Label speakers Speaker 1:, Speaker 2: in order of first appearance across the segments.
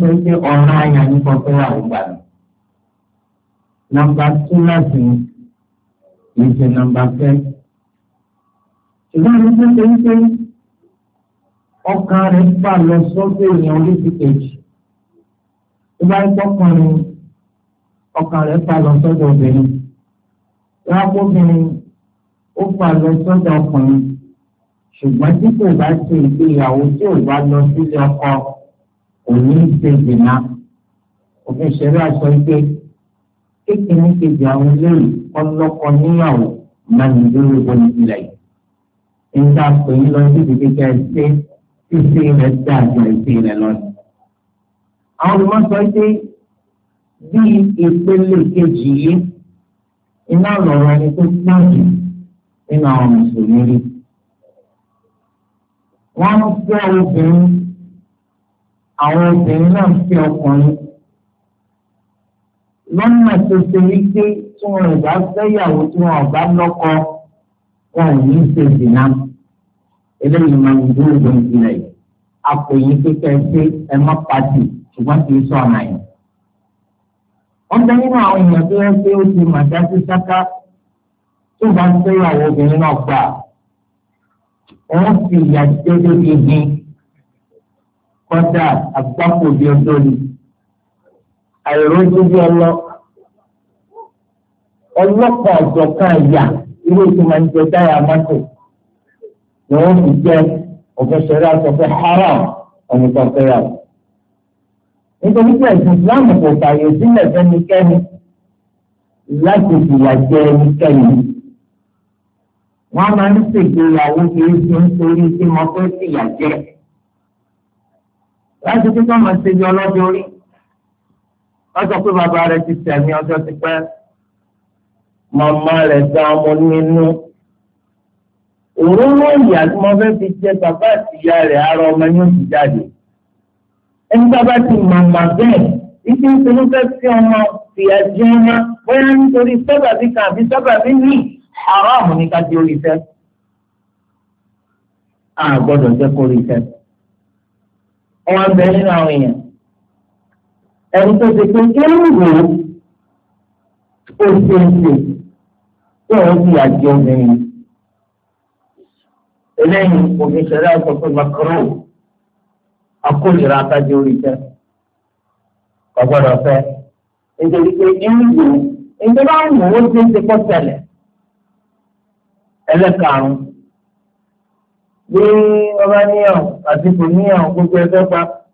Speaker 1: tó ń pé ọ̀ràn àyàn ní kọ́kọ́ wà nígbà mi. Nọ́mbà 2 láti ní ṣe nọ́mbà 10. Ṣùgbọ́n ní tó ṣe ń pé ọkàn rẹ̀ fà lọ sọ́dọ̀ èèyàn oríṣi kejì. Tó bá ń tọkùnrin ọkàn rẹ̀ fà lọ sọ́dọ̀ obìnrin. Lápòbìnrin ó fà lọ sọ́dọ̀ ọkùnrin. Ṣùgbọ́n tí kò bá ṣe ìgbéyàwó tí ò bá lọ sílé ọkọ kò ní í ṣe ìdènà. Òfin ìṣẹ̀lẹ̀ aṣọ ike kékeré kejì àwọn eléyìí ọlọ́kọ níyàwó máa ń dúró ìbọn ìpìlẹ̀ yìí. Nígbà pé ń lọ sí ibi kékeré ṣe ṣíṣe rẹ̀ dá àjọ ìṣe rẹ̀ lọ. Àwọn olùmọ̀ sọ pé bí ìpele kejì yìí iná lọ̀rọ̀ ẹni tó pààjù nínú àwọn mùsùlùmí rí. Wọ́n ń fẹ́ obìnrin, àwọn obìnrin náà ń fẹ́ ọkùnrin. Lọ́nà tó ṣe wípé tí wọn ò bá fẹ́yàwó tí wọn ò bá lọ́kọ wọn ò ní ṣe ìdènà. Eléyìí máa ń dúró lórí ìpìlẹ̀ yìí. Àpòyìn kékeré ṣe ẹ má pàtì ṣùgbọ́n kì í sọ ọ̀nà yìí. Wọ́n bẹ nínú àwọn èèyàn tó yẹ pé ó ti màdájú sáká tó bá ń fẹ́yàwó obìnrin náà gbà. Wọ́n fi ìyà jẹ lórí igi kọjá àgbákò bí ọjọ́ ni. Àìrójú bí ọlọ́pàá ọ̀jọ̀kan ẹ̀yà ilé tí máa ń jẹ dáyà mọ́tò ni wọ́n fi jẹ́ òfẹsẹ̀rẹ́ àtọ̀fẹ́ haram ọ̀nìkan fẹ́yàwó. Nítorí pé ẹ̀sìn Islam kò fààyè sílẹ̀ fẹ́nikẹ́ni láti fìyà jẹ ẹnikẹ́ni. Wọ́n máa ń ṣègbéyàwó kìí ṣe nítorí tí mo fẹ́ fìyà jẹ. Láti tí wọ́n máa ṣe bí ọlọ́dún orí. Wọ́n sọ pé bàbá rẹ̀ ti tẹ̀mí ọjọ́ ti pẹ́. Màmá rẹ̀ dá ọmọ nínú. Òróró ìyá tí mo fẹ́ fi jẹ bàbá àti ìyá rẹ̀ ara ọmọ yóò ti jáde. Ẹni bàbá ti màmá bẹ́ẹ̀, ìdí ìṣòro fẹ́ fi ọmọ fìyà jẹ ọmọ bóyá nítorí sábàbí kan àbí sábàbí míì. Haram ní ká di orí fẹ́. A gbọ́dọ̀ jẹ́ kó rí fẹ́. Wọ́n bẹ nínú àwọn èèyàn. Ẹni tó ti pé kí ló wò ó? Ó ṣe ń ṣe tí wọ́n fi àjẹ obìnrin. Eléyìí òfin ṣẹlẹ̀ ọ̀sọ̀ pé makaro akólera ká di orí fẹ́. Kò gbọ́dọ̀ fẹ́. Nítorí pé inú wò ó. Ìjọba ń wò ó ṣe ń ṣe kọ́ tẹ̀lẹ̀. Ẹlẹ́karùn-ún bí ọba níyàn àti kò níyàn gbogbo ẹjọ́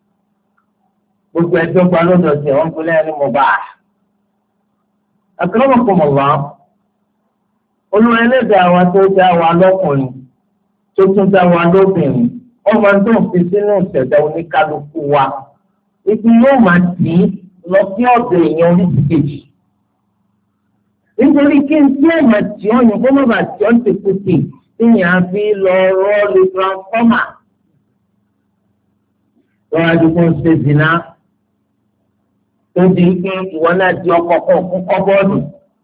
Speaker 1: gba lọ́dọ̀ tí wọ́n fi lẹ́yìn ní mo bá a. Akramakumullah Olúwa ẹlẹ́dàá wa tó dá wa lọ́kùnrin tó tún dá wa lóbìnrin ọmọ tó ń fi sínú ìṣẹ̀dá oníkálukú wa ibi yóò máa tì í lọ sí ọ̀dọ̀ èèyàn oríṣi kejì. Nítorí kí n tí ẹ̀mà tí ó yìn kó má bàa tí ó ti kú sí ìyẹn á fi lọ rọ́ọ̀lù transformer. Lọ́wọ́ adigun ṣe zina tó di pé ìwọ náà di ọkọ̀ kan fún kọ́bọ́ọ̀dù.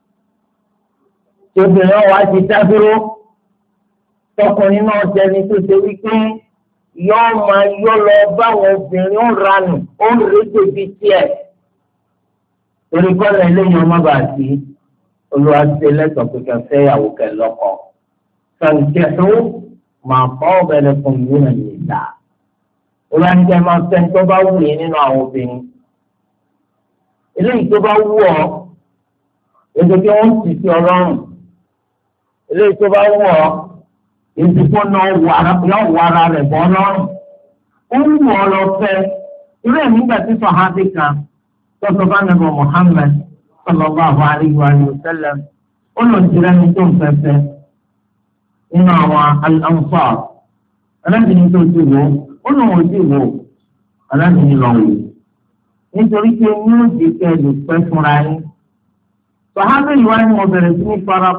Speaker 1: Tí obìnrin wa ti dá dúró, tọkùnrin náà jẹni tó ṣe wípé yọ́ọ́ máa yọ́ lọ báwọn obìnrin ó ranù ó ń rédè bí tiẹ̀. Torí kọ́lá eléyìí ọmọ bàá sí. Olúwa ṣe lẹ́tọ̀ọ́ pé kẹfẹ́ ìyàwó kẹ lọ́kọ. Fankihu ma taba lakum mina nisa. Olúwa ń jẹ́ máa fẹ́ tó bá wù yín nínú àwọn obìnrin. Eléyìí tó bá wù ọ́, èdè kí wọ́n sì fi ọlọ́run. Eléyìí tó bá wù ọ́, èdè kó náà wọ ara rẹ̀ bọ́ lọ́rùn. Ó ń wù ọ́ lọ fẹ́. Irú ẹ̀ nígbà tí sọ̀hábì kan tó sọ bá nàbọ̀ Muhammad sallallahu alayhi wa sallam ó lọ jìrẹ́ ní tó ń fẹ́fẹ́ nínú àwọn al-ansar alábìnrin tó ti wò ó lọ wọ́n ti wò alábìnrin lọ wò nítorí pé ní ó di kẹ́ lè pẹ́ fúnra yín. Sàhábà yìí wá ní mo bẹ̀rẹ̀ sí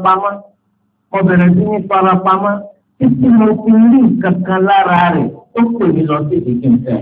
Speaker 1: ní farapamọ́ títí mo fi rí nǹkan kan lára rẹ̀ tó pè mí lọ sí ìdíkìntẹ́.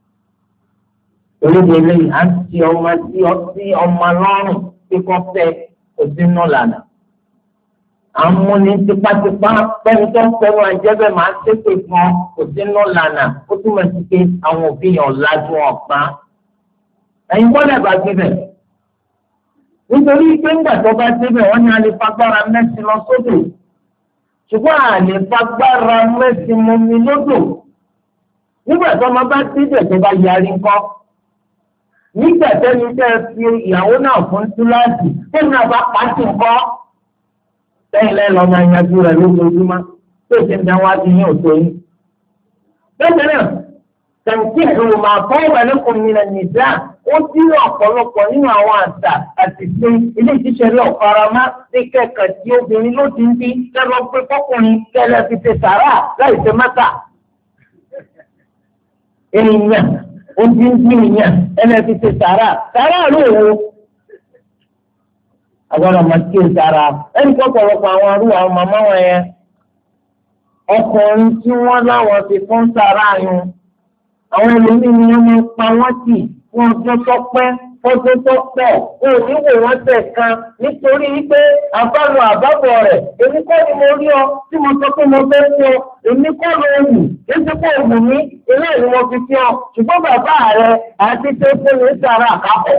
Speaker 1: Olóde eléyìí á ti ọmọ sí ọmọ lọ́rùn tí kò fẹ́ kò sí nù lànà. Àmúni tipátipá pẹ́ni tó ń fẹ́nu àjẹ́bẹ̀ máa ń ṣépè fún kò sí nù lànà. Ó túmọ̀ sí pé àwọn òbí yàn lájú ọ̀pá. ẹ̀yin gbọ́dọ̀ bá débẹ̀ nítorí pé ńgbà tó bá débẹ̀ wọ́n ní a lè fagbára mẹ́sìn lọ sódò ṣùgbọ́n a lè fagbára mẹ́sìn mọ́mi lódò nígbà tó ọmọ bá débẹ̀ tó bá yarí ńkọ́ nígbà tẹ́ni tẹ́ fi ìyàwó náà fún túláàsì tẹ́ni náà bá pàṣẹ ńkọ́ lẹ́yìn lẹ́yìn lọ́mọ ìyàjú rẹ̀ lójoojúmọ́ tó ti ń dá wá sí ní òtó yìí. bẹ́ẹ̀ náà tẹ̀síìrù máa fọ́ ìwàlẹ́kùn mi lẹ́nu ìdá ó dínà ọ̀pọ̀lọpọ̀ nínú àwọn àṣà àti ṣe ilé ìṣiṣẹ́ lọ faramá ní kẹ̀kẹ́ tí obìnrin ló ti ń bí lẹ́rọ pé fọkùnrin kẹlẹ́ fi ṣe sàrà láì ṣe mẹ́ta. ènìyàn ó ti ń bí ènìyàn ẹlẹ́ fi ṣe sàrà ló wo. àwọn ọmọ tí ó sára ẹnì kan pọ̀lọpọ̀ àwọn arúgbó àwọn màmá wọn yẹn ọkùnrin tí wọ́n láwọn ti fún sàrà yun àwọn ẹlòmíín ni wọ́n máa ń pa wọ́n tì wọ́n ọjọ́ tó pẹ́ ọdún tó pọ̀ òní wò wọ́n tẹ̀ kan nítorí wípé àbálò àbábọ̀ rẹ̀ èmi kọ́ ni mo rí ọ tí mo sọ pé mo fẹ́ fi ọ èmi kọ́ ló wù èsì pé òwù mi ilé ìlú mo fi fi ọ ṣùgbọ́n bàbá rẹ̀ àti tó fún mi sàrà àkápọ̀.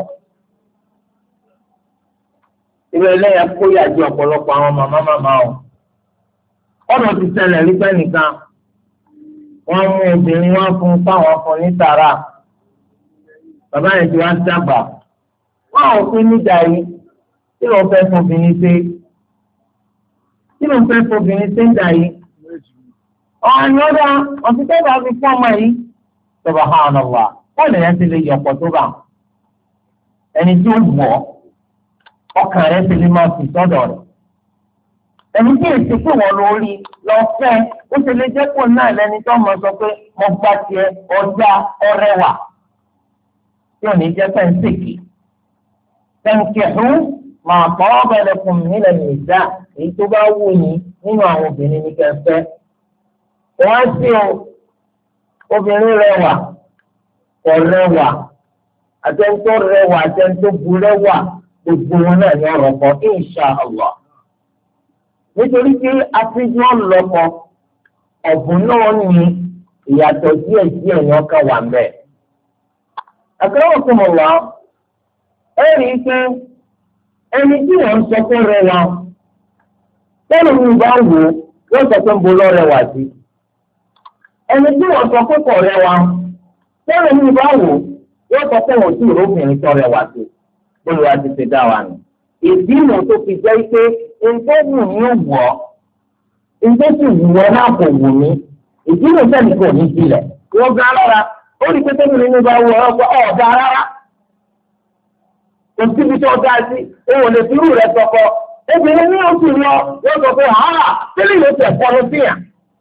Speaker 1: ìwé ẹlẹ́yà kó yàjọ ọ̀pọ̀lọpọ̀ àwọn màmá o ọ̀nà ti ṣẹlẹ̀ nípa nìkan wọ́n mú obìnrin wọn fún fáwọn fún ní sàrà bàbá yẹn ti wá dàgbà wọn ò pín níjà yìí kí ló ń fẹ́ fobìnrin ṣe ń jà yìí ọ̀hún ọ̀dà ọ̀sítẹ́ bá fi fún ọmọ yìí subhanallah wọ́n lè yẹn ti lè yọ̀pọ̀ tó bá ẹni tí ó wọ̀ ọkàn rẹ̀ ti lè máa fi sọ́dọ̀ rẹ̀ ẹni tí èsì pé wọ́n lórí lọ fẹ́ ó ti lè jẹ́ kó náà lẹ́ni tó mọ̀ sọ pé mo gbá tiẹ̀ ọjà ọrẹwà tí ò ní jẹ́ pẹ́ńsìkì tẹ̀ǹkẹ̀hún máa kọ́ ọ́bẹ̀rẹ̀ fún mi nílẹ̀ nìjà èyí tó bá wù yín nínú àwọn obìnrin ní kẹfẹ́ wọ́n á sí o obìnrin rẹwà ọ̀rẹ́wà àtẹ̀ńtọ́ rẹwà àtẹ̀ńtọ́ bu rẹwà gbogbo wọn náà ní ọ̀rọ̀ kan insha Allah nítorí pé afíjú ọlọpọ ọ̀bùn náà ní ìyàtọ̀ díẹ̀ díẹ̀ ní ọkàn wà ń bẹ̀. àkàràwọ̀ tó mọ̀ wá ẹ rí i pé ẹni tí wọ́n ń sọ pé rẹwà tẹ́lẹ̀ mi bá wò ó yóò sọ pé ń bo lọ́rẹ̀wà sí. ẹni tí wọ́n sọ pé kọ̀ rẹwà tẹ́lẹ̀ mi bá wò ó yóò sọ pé wọ́n sì róbìnrin tọ́ rẹwà sí. olùwà ti ṣe dá wa nù. ìdí ìmọ̀ tó fi jẹ́ pé nǹkan wù mí wọ̀ nǹkan sì wù ọ́ náà kò wù mí ìdí ìmọ̀ sẹ́ni kò ní sílẹ̀ wọ́n gbá lọ́ra ó rí pété mi nínú bá wù ọ́ ọ̀dà rárá kò síbi tó dá sí òun ò lè fi irú rẹ̀ sọkọ obìnrin ní oṣù lọ wọ́n sọ pé àárà tẹ́lẹ̀ yóò tẹ̀ fọ́ lọ sí yàn.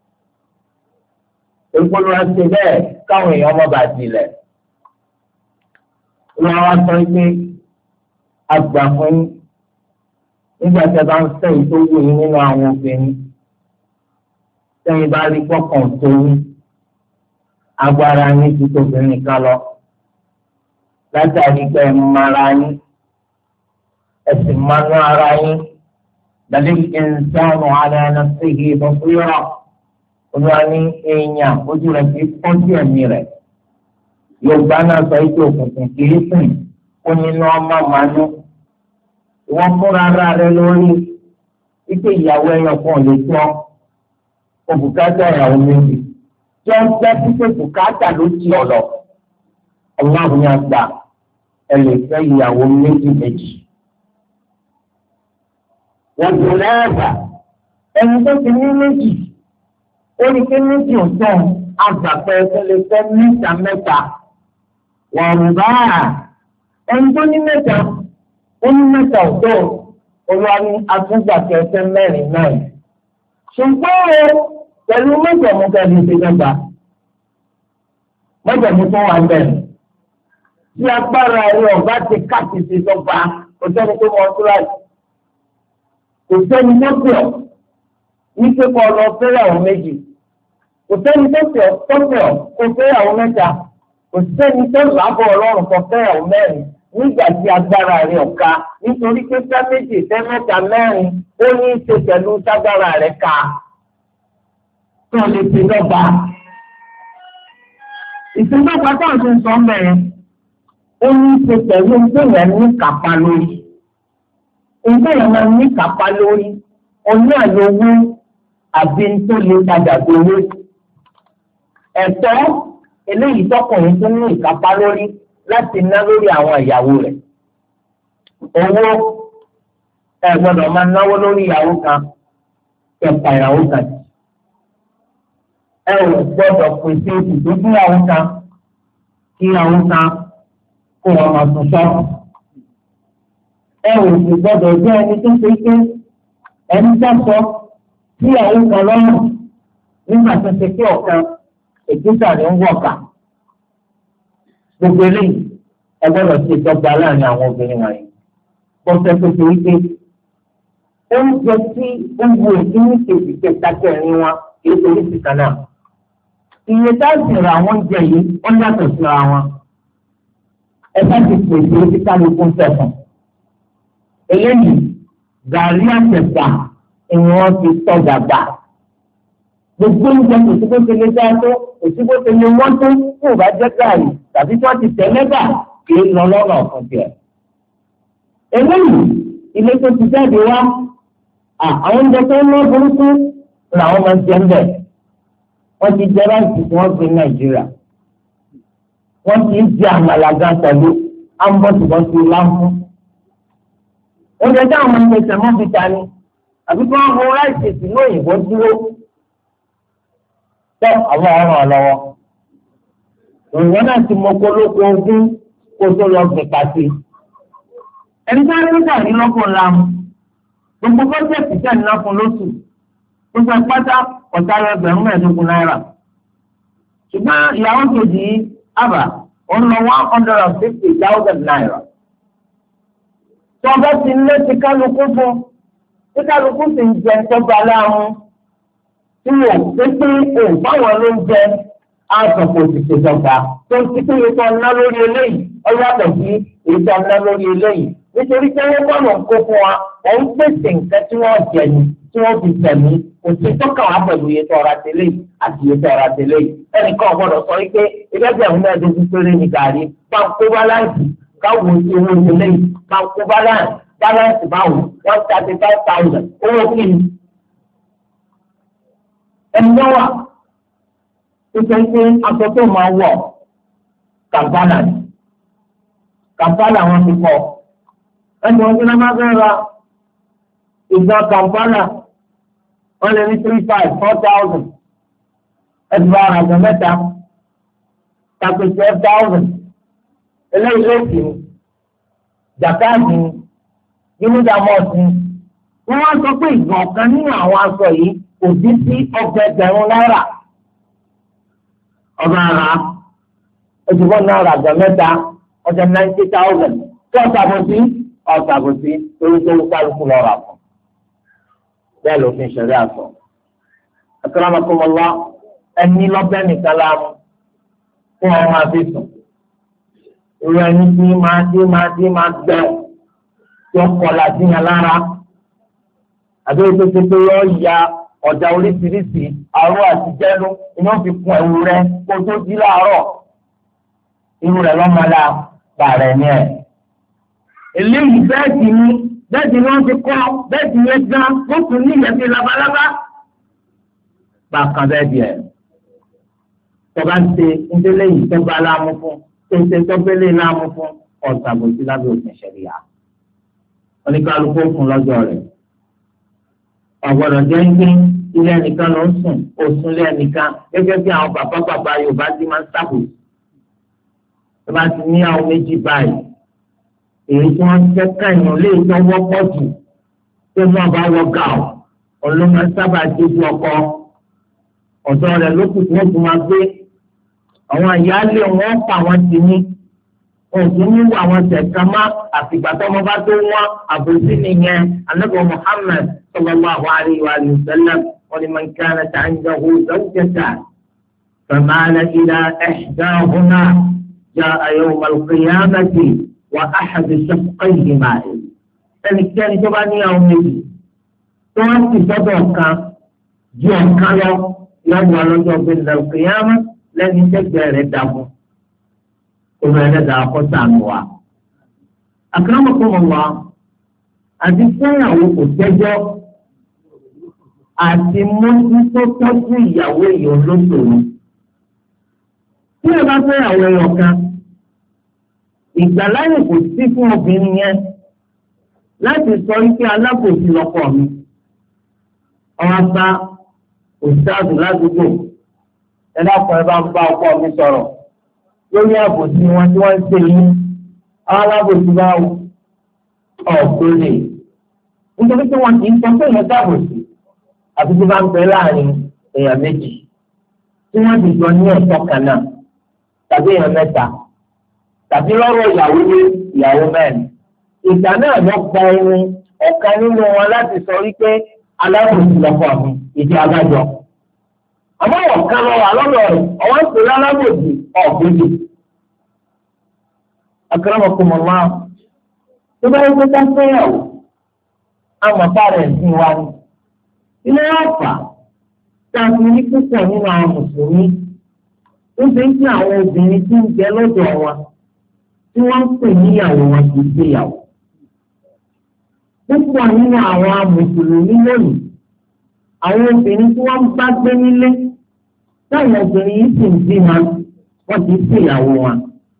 Speaker 1: ìpolówó ṣe bẹ́ẹ̀ káwọn èèyàn mọ́ bá tilẹ̀ wọ́n wá sọ pé àgbà fún nígbà tí a bá ń sẹ́yìn tó wù yín nínú àwọn obìnrin sẹ́yìn bá rí pọ́kàn tó yín agbára yín ju tóbìnrin kan lọ látàrí pé ẹ mara yín ẹ sì manú ara yín lálẹ́ ìṣẹ́nu ara sí ìbọn fúyọ́rọ̀ olúwa ní èèyàn ojú rẹ̀ fi pọ́ńtì ẹ̀mí rẹ̀ Yorùbá náà sọ ètò òkùnkùn kì í sìn ó nínú ọmọ màánú wọ́n múra ara rẹ lórí wípé ìyàwó ẹyọ kan lè tọ́ òbúkátà ìyàwó méjì tí wọ́n gbẹ́ pípé bùkátà ló ti ọ̀lọ́ ọlọ́run ní àgbà ẹ lè fẹ́ ìyàwó méjì. wọ́n dùn lẹ́ẹ̀bà ẹni tó ti ní méjì ó ní kí méjì ò tán àgbàpẹ́ tó lè fẹ́ mẹ́ta wọ́n rù bá ẹni tó ní mẹ́ta ó ní mẹ́ta ọ̀tọ̀ olúwa ní atúgbàkẹ́ ẹsẹ̀ mẹ́rin náà ṣùgbọ́n pẹ̀lú mẹ́jọ̀mú kẹ́ni ti dọ́gba mẹ́jọ̀mú tó wà bẹ́ẹ̀ tí agbára ẹ̀rọ ọ̀gá ti káàkiri dọ́gba kò sẹ́ni tó mọ̀ ọ́tún láì kò sẹ́ni tó pè ọ́ ní pípọ̀ lọ fẹ́yàwó méjì kò sẹ́ni tó pè ọ́ kó fẹ́yàwó mẹ́ta kò sẹ́ni tó lábọ̀ ọlọ́run kan fẹ́yàwó mẹ́rin nígbà tí agbára rẹ̀ ọ̀ka nítorí pé sá méjì sẹ́ mẹ́ta mẹ́rin ó ní í ṣe pẹ̀lú ságbára rẹ̀ ká tó lè fi dọ́gba. ìṣèjọba táwọn ti ń sọ mẹ́rin ó ní í ṣe pẹ̀lú ìgbéyàn ní kápá lórí. Ìgbéyàn máa ní kápá lórí oní àlówó àbí tó lè padà gbowó. Ẹ̀tọ́ eléyìí tọkùnrin tó ní ìkápá lórí láti ná lórí àwọn ìyàwó rẹ̀. Owó ẹ gbọ́dọ̀ máa náwó lórí ìyàwó kan kẹpa ìyàwó kan. Ẹ ò gbọ́dọ̀ pèsè ibùdó fún ìyàwó kan kí ìyàwó kan kó wọn máa tún sọ́ọ̀rọ̀. Ẹ ò sì gbọ́dọ̀ jẹ́ ẹni tó ṣe pé ẹni sọ́sọ́ tí ìyàwó kan lọ́rùn nígbà tó ṣe pé ọ̀kan èkúta ni ń wọ̀ka. Gbogbo eléyìí ẹ gbọ́dọ̀ ṣe ìtọ́gba láàrin àwọn obìnrin wọ̀nyí. Bọ́sẹ̀ tó ṣe wípé oúnjẹ tí ó wu ìdíní kejì kẹta kẹrin wọn kìí torí sí kan náà. Iye tá a sì ra àwọn oúnjẹ yìí ó yàtọ̀ síra wọn. Ẹ bá ti pèsè orí kálukú fẹ̀sùn. Eléyìí gàrí àtẹ̀gbà ni wọ́n fi tọ́jà gbà. Gbogbo oúnjẹ kò sí bó ṣe lè dá tó, kò sí bó ṣe lè wọ́n tó kó o bá jẹ́ gàrí tàbí tí wọ́n ti tẹ̀lé gà kì í lọ lọ́nà ọ̀fun tiẹ̀. Eléyìí ilé tó ti jáde wá àwọn oúnjẹ tó ń lọ burúkú làwọn máa ń jẹ ń bẹ̀. Wọ́n ti jẹ ráìsì tí wọ́n gbé Nàìjíríà. Wọ́n ti ń jẹ àmàlà gan pẹ̀lú ámbọ̀tìbọ̀tì láǹfù. Oúnjẹ táwọn máa ń pèsè mọ́ fi ta ni àbí kí wọ́n mú ráìsì ìlú òyìnbó dúró. Tọ́ àwọn ọ̀ràn ọ̀lọ́wọ́. Òyìnbó náà ti mọ kólókó ogún kó tó lọ gbìn pàṣẹ. Ẹni tí wọ́n ń gbà ní lọ́kùn láàmú. Gbogbo bọ́jẹ̀tì tẹ̀ ní lọ́kùn lóṣù. Gbogbo pátá ọ̀tá ẹgbẹ̀rún mẹ́ẹ̀ẹ́dógún náírà. Ṣùgbọ́n ìyàwó kejì yìí àbà ó ń lọ 150,000 náírà. Tí wọ́n bá ti lé ti kálukú fún tí kálukú sì ń jẹ tọ́gbà láàrún tí wọ́n pé pé òun báwọn ló ń jẹ àtọ̀pọ̀ òṣìṣẹ́ ìjọba tó ń títí ètò ọ̀nà lórí eléyìí ọlọ́dọ̀ sí ètò ọ̀nà lórí eléyìí nítorí pé wọ́n gbọ́dọ̀ kó fún wa òun pèsè nǹkan tí wọ́n jẹ ní tí wọ́n fi tẹ̀mí kò sí tọ́ka wá pẹ̀lú ètò ọ̀rọ̀ àtẹlẹ́ àti ètò ọ̀rọ̀ àtẹlẹ́ ẹnìkan ọ̀gbọ́dọ̀ sọ wípé ẹgbẹ́gbẹ̀rún mẹ́ẹ̀ẹ́dógún péré ní gàrí báńkó báláǹsì káwọn oṣù owó ìdílé báńkó báláǹsì báwo 135,000 owó kìíní. ẹni náà wà pípẹ́ pé aṣọ tó máa wọ̀ kàmpálà ni kàmpálà wọn ti kọ́ ẹni wọn tí wọn máa fẹ́ ra ìgbà kàmpálà wọn lè ní 3,500 4,000 ẹni bá ara àgbẹ̀ mẹ́ta tàbí 12,000 eléyìí lóòtì ni jàkáàdì ni yúnídàmọ́ọ̀sì ni wọ́n sọ pé ìgbọ̀n kan nínú àwọn aṣọ yìí kò dín sí ọgbẹ̀gbẹ̀rún náírà. Ọba ara ojúbọ náírà àgbà mẹ́ta ọjà 90,000 tí ọ̀sàbòsí torí tó ń kálukú lọ rà fún. Bẹ́ẹ̀ ló fi ṣẹ̀rí àṣọ. Akramakumullah ẹni lọ́bẹ̀ nìkan láàmú fún wọn máa fi sùn. Irú ẹni tí máa gbẹ tí ó kọlà sí yẹn lára. Àbí ètò ti pé yọ ya ọ̀dà oríṣiríṣi àárọ̀ àti jẹ́nu iná fi kun ẹ̀wù rẹ kó tó jí láàárọ̀ irú rẹ̀ lọ́mọdé bàrẹ̀ ní ẹ̀. Eléyìí bẹ́ẹ̀dì ni wọ́n ti kọ́ bẹ́ẹ̀dì yẹn gan ó tún ní ìyẹn fi labalábá. Bákan bẹ́ẹ̀dì ẹ̀ tọ́ba ń ṣe ndélé yìí tó bá láàmú fún tó ń ṣe tọ́gbélé láàmú fún ọ̀sàbòsí lábẹ́ òfin ṣẹ̀ríà. Oníkálukú fún lọ́jọ́ rẹ̀. Ọ̀gbọ́dọ̀ jẹ́ pé ilé ẹnìkan ló ń sùn òsùn ilé ẹnìkan gẹ́gẹ́ bí àwọn bàbá Yorùbá ti máa ń sábò. Tó bá ti ní àwọn méjì báyìí èyí tí wọ́n jẹ́ káyọ̀ lè tó wọ́pọ̀ jù tó náà bá wọ gà ọ́ ọlọ́mọ sábà déjú ọkọ ọ̀dọ́ rẹ̀ ló kù tí wọ́n ti máa gbé àwọn àyálé wọn pa wọn ti ní òtún níwò àwọn tẹ̀ka má àfìgbà tó ọmọ bá tó wọ́n àbòsí nìyẹn Ànábì Muhammad sallallahu alayhi wa sallam wọn ni man kanat indahu zawjatan famala ila ihdahuma jaa yawma al-qiyamati wa ahadu shaqqayhi ma'in. Ẹnikẹ́ni tó bá ní àwọn méjì tó wọ́n sì sọ́dọ̀ kan ju ọ̀kan lọ yọ̀wọ̀ lọ́jọ́ gbẹ̀dẹ̀ al-qiyamah lẹ́ni tẹ́gbẹ̀ẹ́ rẹ̀ dàbọ̀. Olú ẹlẹ́dàá kọ́ sànù wa Akramakumullah àti fẹ́yàwó kò tẹ́jọ́ àti mójútó tọ́jú ìyàwó èèyàn lóṣòro. Tí ẹ bá fẹ́yàwó ẹyọ kan, ìgbàláyè kò sí fún obìnrin yẹn láti sọ wípé alábòsí lọ́kọ mi. Ọ̀rọ̀ bá òṣìṣẹ́ ládùúgbò ẹ dákun ẹ bá ń bá ọkọ mi sọ̀rọ̀ lórí àbòsí wọn tí wọ́n ń ṣe yín. Àwọn alábòsí bá ọ̀gbọ́n nítorí pé wọn kì í sọ pé èèyàn dábòsí àti tí bá ń bẹ láàrin èèyàn méjì tí wọ́n ti jọ ní ẹ̀tọ́ kan náà tàbí èèyàn mẹ́ta tàbí lọ́rọ̀ ìyàwó ní ìyàwó mẹ́rin. Ìgbà náà lọ gba ẹni ọ̀kan nínú wọn láti sọ wípé alábòsí lọ́kọ mi ìdí abájọ. Àmọ́ ọ̀kan lọ wà lọ́dọ̀ rẹ̀ ọ̀wọ́n ń pè lálábòsí ọ̀gbẹ́jì. Akramakumullah tó bá yẹ kó ká fẹ́yàwó àmọ̀tá rẹ̀ sí wa ni. Ilé ọ̀fà tá a fi ní púpọ̀ nínú àwọn mùsùlùmí ó ṣe ń pín àwọn obìnrin tí ń jẹ lọ́dọ̀ wa tí wọ́n ń pè níyàwó wọn kì í ṣèyàwó. Púpọ̀ nínú àwọn mùsùlùmí lónìí àwọn obìnrin tí wọ́n ń bá gbé nílé táwọn obìnrin yìí sì ń bímọ wọ́n kì í ṣèyàwó wọn.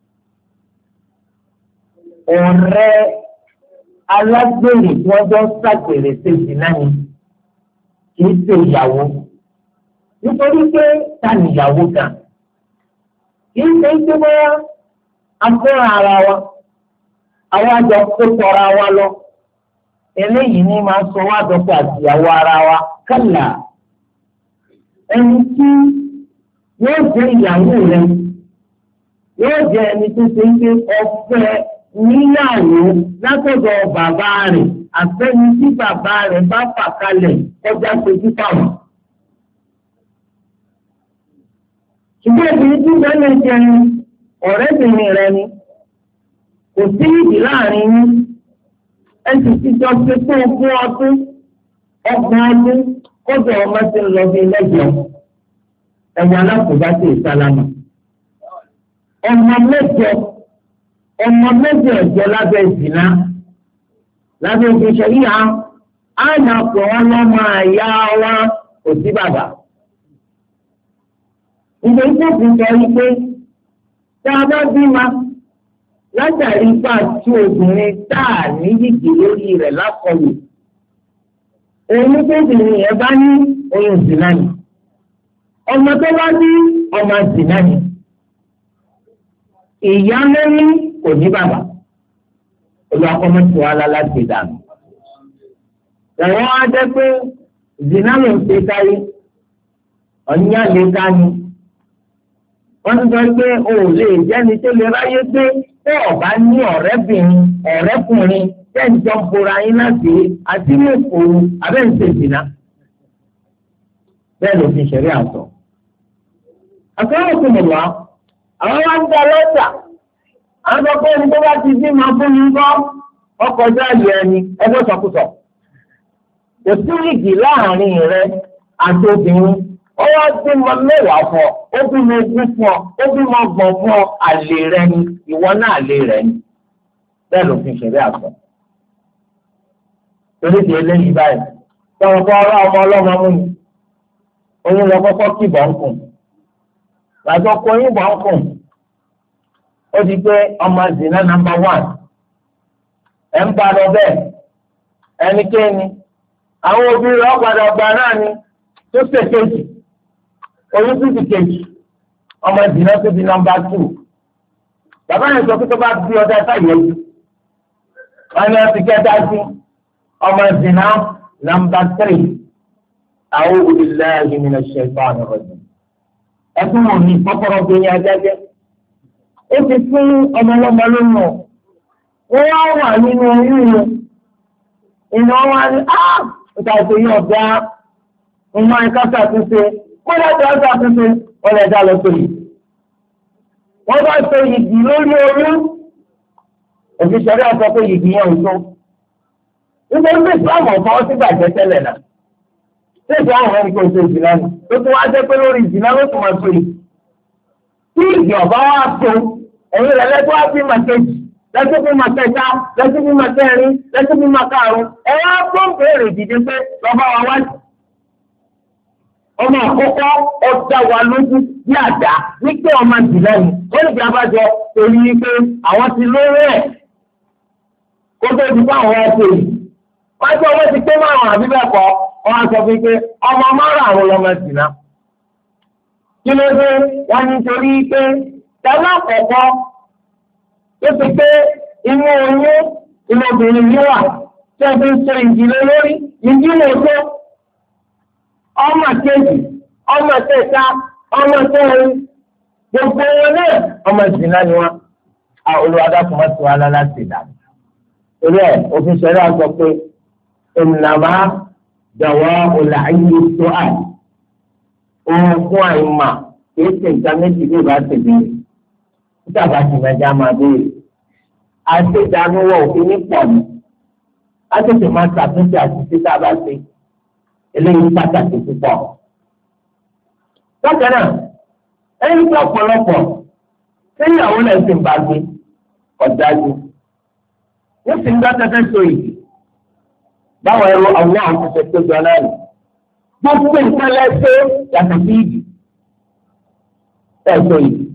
Speaker 1: Ọ̀rẹ́ alágbèrè tí wọ́n jọ ṣàgbèrè ṣèjì náà ni kì í ṣe ìyàwó nítorí pé ta ni ìyàwó kan kì í ṣe pé bóyá afẹ́ràn ara wa àwọn àjọ kó tọra wa lọ eléyìí ní máa sọ wá dọ́kọ̀ àti ìyàwó ara wa kálá ẹni tí yóò jẹ́ ìyàwó rẹ yóò jẹ́ ẹni tó ṣe ń gbé ọ̀fẹ́ níyàwó látọ̀dọ̀ bàbá rẹ̀ àfẹ́ni tí bàbá rẹ̀ bá fà kalẹ̀ kọjá sojú táwọn. Ṣùgbọ́n ìbìrì tí bẹ́ẹ̀ jẹ́ ọ̀rẹ́bìnrin rẹ ni kò sí ìdí láàrin yín ẹ sì ti jọ ṣe fún ogún ọdún ọgbọ̀n ọdún kọjá ọmọ tí ń lọ bí lẹ́jọ́ ẹ̀wọ̀n alákòóbá sí ìsálámà. Ọmọ mẹ́jọ lábẹ́ ìsìná lábẹ́ ìfẹsẹ̀ yíya á nà pọ̀ wọn lọ́mọ àyà wa kò sí bàbá. Nítorí tó fi sọ yí pé tá a bá bímọ látàrí ipá tí obìnrin tá a ní yìgì lórí rẹ̀ lákọlù òun tó obìnrin yẹn bá ní oyún ìsìná ni ọmọ tó bá ní ọmọ ìsìná ni ìyá lẹ́yìn kò ní bàbá olùwàkọ́mọ́tò ala láti dànù. Ẹ̀wọ̀n á jẹ́ pé zina ló ń ṣe káyé ọ̀nyá lè ká ni. Wọ́n ti sọ pé o ò lè jẹ́ni tó lè ráyé pé tẹ́ ọ̀bá ní ọ̀rẹ́bìnrin ọ̀rẹ́kùnrin tẹ́ ń jọ bora yín láti àti ní òkòrò abẹ́ ń ṣe zina. Bẹ́ẹ̀ ló fi ṣẹ̀rí àtọ̀. Àkọ́rọ́ kò mọ̀ wá àwọn wá ń dá lọ́jà. Àwọn ọkọ ẹni tó bá ti bí máa fún mi gbọ́ ọkọ̀ jáde ẹni ẹgbẹ́ sọkúsọ. Kò sí ìgì láàrin rẹ àti obìnrin. Ó wá bí mọ mẹ́wàá fún ọ, ó bí mọ ogún fún ọ, ó bí mọ ọgbọ̀n fún ọ, àlè rẹ ni, ìwọ náà àlè rẹ ni. Bẹ́ẹ̀ ló fi ṣẹ̀rí àtọ̀. Torí ti eléyìí báyìí, sọ̀rọ̀ fún ọlọ́ ọmọ ọlọ́mọ mú mi. Oyún lọ kọ́kọ́ kí bọ̀ ń kùn. Làjọ kọ yín bọ̀ ń kùn. Ó di pé ọmọ zina nàmbà 1 ẹ̀ ń bá lọ bẹ́ẹ̀ ẹnikẹ́ni àwọn òbí rẹ̀ ọ̀padà ọgbà náà ni tó ṣe kejì oyún tó ti kejì ọmọ zina tó di nàmbà 2 bàbá yẹn sọ pé tó bá bí ọjà sáyẹn wọn ni wọn ti kẹta sí ọmọ zina nàmbà 3 a'udhu billahi minash shaitanir rajim ẹkún wọn ní kọ́kọ́rọ́ gbé ní ajájẹ́. Ó ti fún ọmọlọ́mọ lónà wọ́n wá wà nínú oyún iná wá ní ìta ìpè yóò dá ọmọ ìkásá àtúnṣe wọ́n láti ọjọ́ àtúnṣe wọ́n lè dá lọ sóyè. Wọ́n bá sọ yìgì lórí oyún òfin ṣẹ̀rí àsọ pé yìgì yẹn ò tó. Nítorí pé ìsìlámù ọ̀fọ́ sí bàjẹ́ tẹ́lẹ̀ náà. Ṣé ìsìlámù wọn ni kò ṣe ìjìnlá ni? Ó tún wá jẹ́ pé lórí ìjìnlá ló tún máa sóyè. Tí ìjọba wá tó ẹ̀yin rẹ̀ lẹ́tọ́ á fi máa kejì lẹ́sìn bí máa kẹta lẹ́sìn bí máa kẹrin lẹ́sìn bí máa karùn-ún ẹ wá tó ń béèrè dìde pé lọ́ba wa wájú. ọmọ àkọ́kọ́ ọjà wa lójú bí àdá wípé ọmọ ìdílé ni ó lè fi abájọ torí wípé àwọn ti lórí ẹ̀ kó tó ti fún àwọn ọ̀sẹ̀ yìí. wọ́n ti ọwọ́ ti pé márùn-ún àbí bẹ́ẹ̀ kọ́ wọ́n á sọ fún pé ọmọ márùn-ún lọ́mọ ìdílé. kí ló dé wọ́n ní torí pé tẹ́lẹ̀ àkọ́kọ́ ó ti pé inú oyún inú obìnrin yìí wà tí wọ́n fi ń sọ ìdílé lórí ìdílé tó. ọmọ kejì ọmọ kẹta ọmọ kẹrin gbogbo wọn náà ọmọ ìsìnlá ni wọn olùwàdàkùn wọn ti wà lálá sí ìdàgbà torí ẹ òfin ṣẹlẹ̀ àgbọ pé ìnàmá dàwọ ọlà ayé tó àì òun fún àìmà kìí ṣe nǹkan méjì bí ìbá ti bèrè níta bá ti mẹjá máa béèrè àti ìdánúwọ òfin ní pọ̀ ní láti tètè máa ṣàtúnṣe àti títà bá ṣe. Eléyìí pàtàkì púpọ̀. Bákan náà, ẹni tí ọ̀pọ̀lọpọ̀ ṣé ìyàwó náà ti ń bá gbé ọ̀dájú. Wọ́n sì ń gbá tẹ́tẹ́ so yìí. Báwo ẹrú àwọn àwọn ti ṣe péjọ náà nì. Gbogbo nǹkan lẹ́sẹ̀ yàtọ̀ sí ìdì. Ẹ so yìí.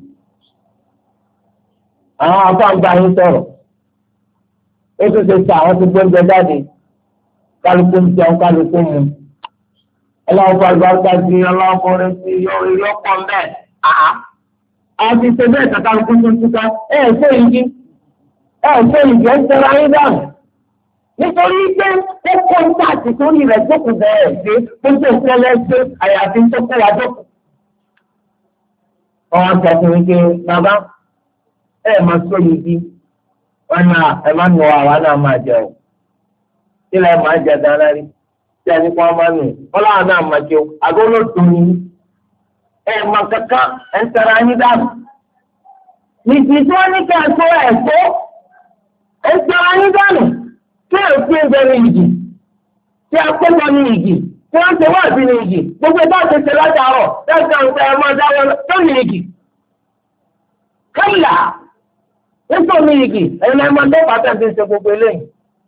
Speaker 1: Àwọn afáǹgbá yín sọ̀rọ̀. Ó tún ṣe sọ àwọn tó gbóúnjẹ jáde. Kálukú ń jẹun kálukú mu. Ọlọ́run bá gbàgbà sí ọlọ́run kọrin sí yọrí lọ́pọ̀ mẹ́. Àwọn ti ṣe bẹ́ẹ̀ kàkàlùkù tó ń túká. Ẹ ẹ̀ ṣe ìdí. Ẹ ẹ̀ ṣe ìdí ẹ̀ ń tẹ́ra yín dànù. Nítorí pé ó kọ́ ń tààtì torí rẹ̀ jókòó bẹ̀rẹ̀ ṣe tó ṣe ìṣẹ̀lẹ̀ ṣe àyàfi tó kó wa jókòó. Ọ̀hún sọ fún mi pé bàbá ẹ máa sọ ìdí. Wọ́n náà ẹ máa nù àwa náà máa jẹ o. Kílẹ̀ máa jẹ dáná rí. Tí a ní kó a máa nù. Wọ́n láwọn náà máa jẹ o. Àgọ́ ló dùn mí. Ẹ máa kankan ẹ̀ ń tẹ̀ra yín dànù. Nìtì tí wọ́n ní kí ẹ tó ẹ̀ tó. Ẹ ń tẹ̀ra yín dànù. Kí ẹ fi ẹgbẹ́ ní ìjì. Tí a kó lọ ní ìjì. Tí wọ́n ti wá sí ní ìjì. Gbogbo ìbá ti ṣe látàárọ̀. Lẹ́sìn àwọn ọ̀sẹ̀ ẹ̀ máa dáwọ́ tó ní ìjì. Kálá. Nítorí ìjì ẹ̀yin ẹ̀ máa dé pàtàkì ṣe gbogbo eléyìí.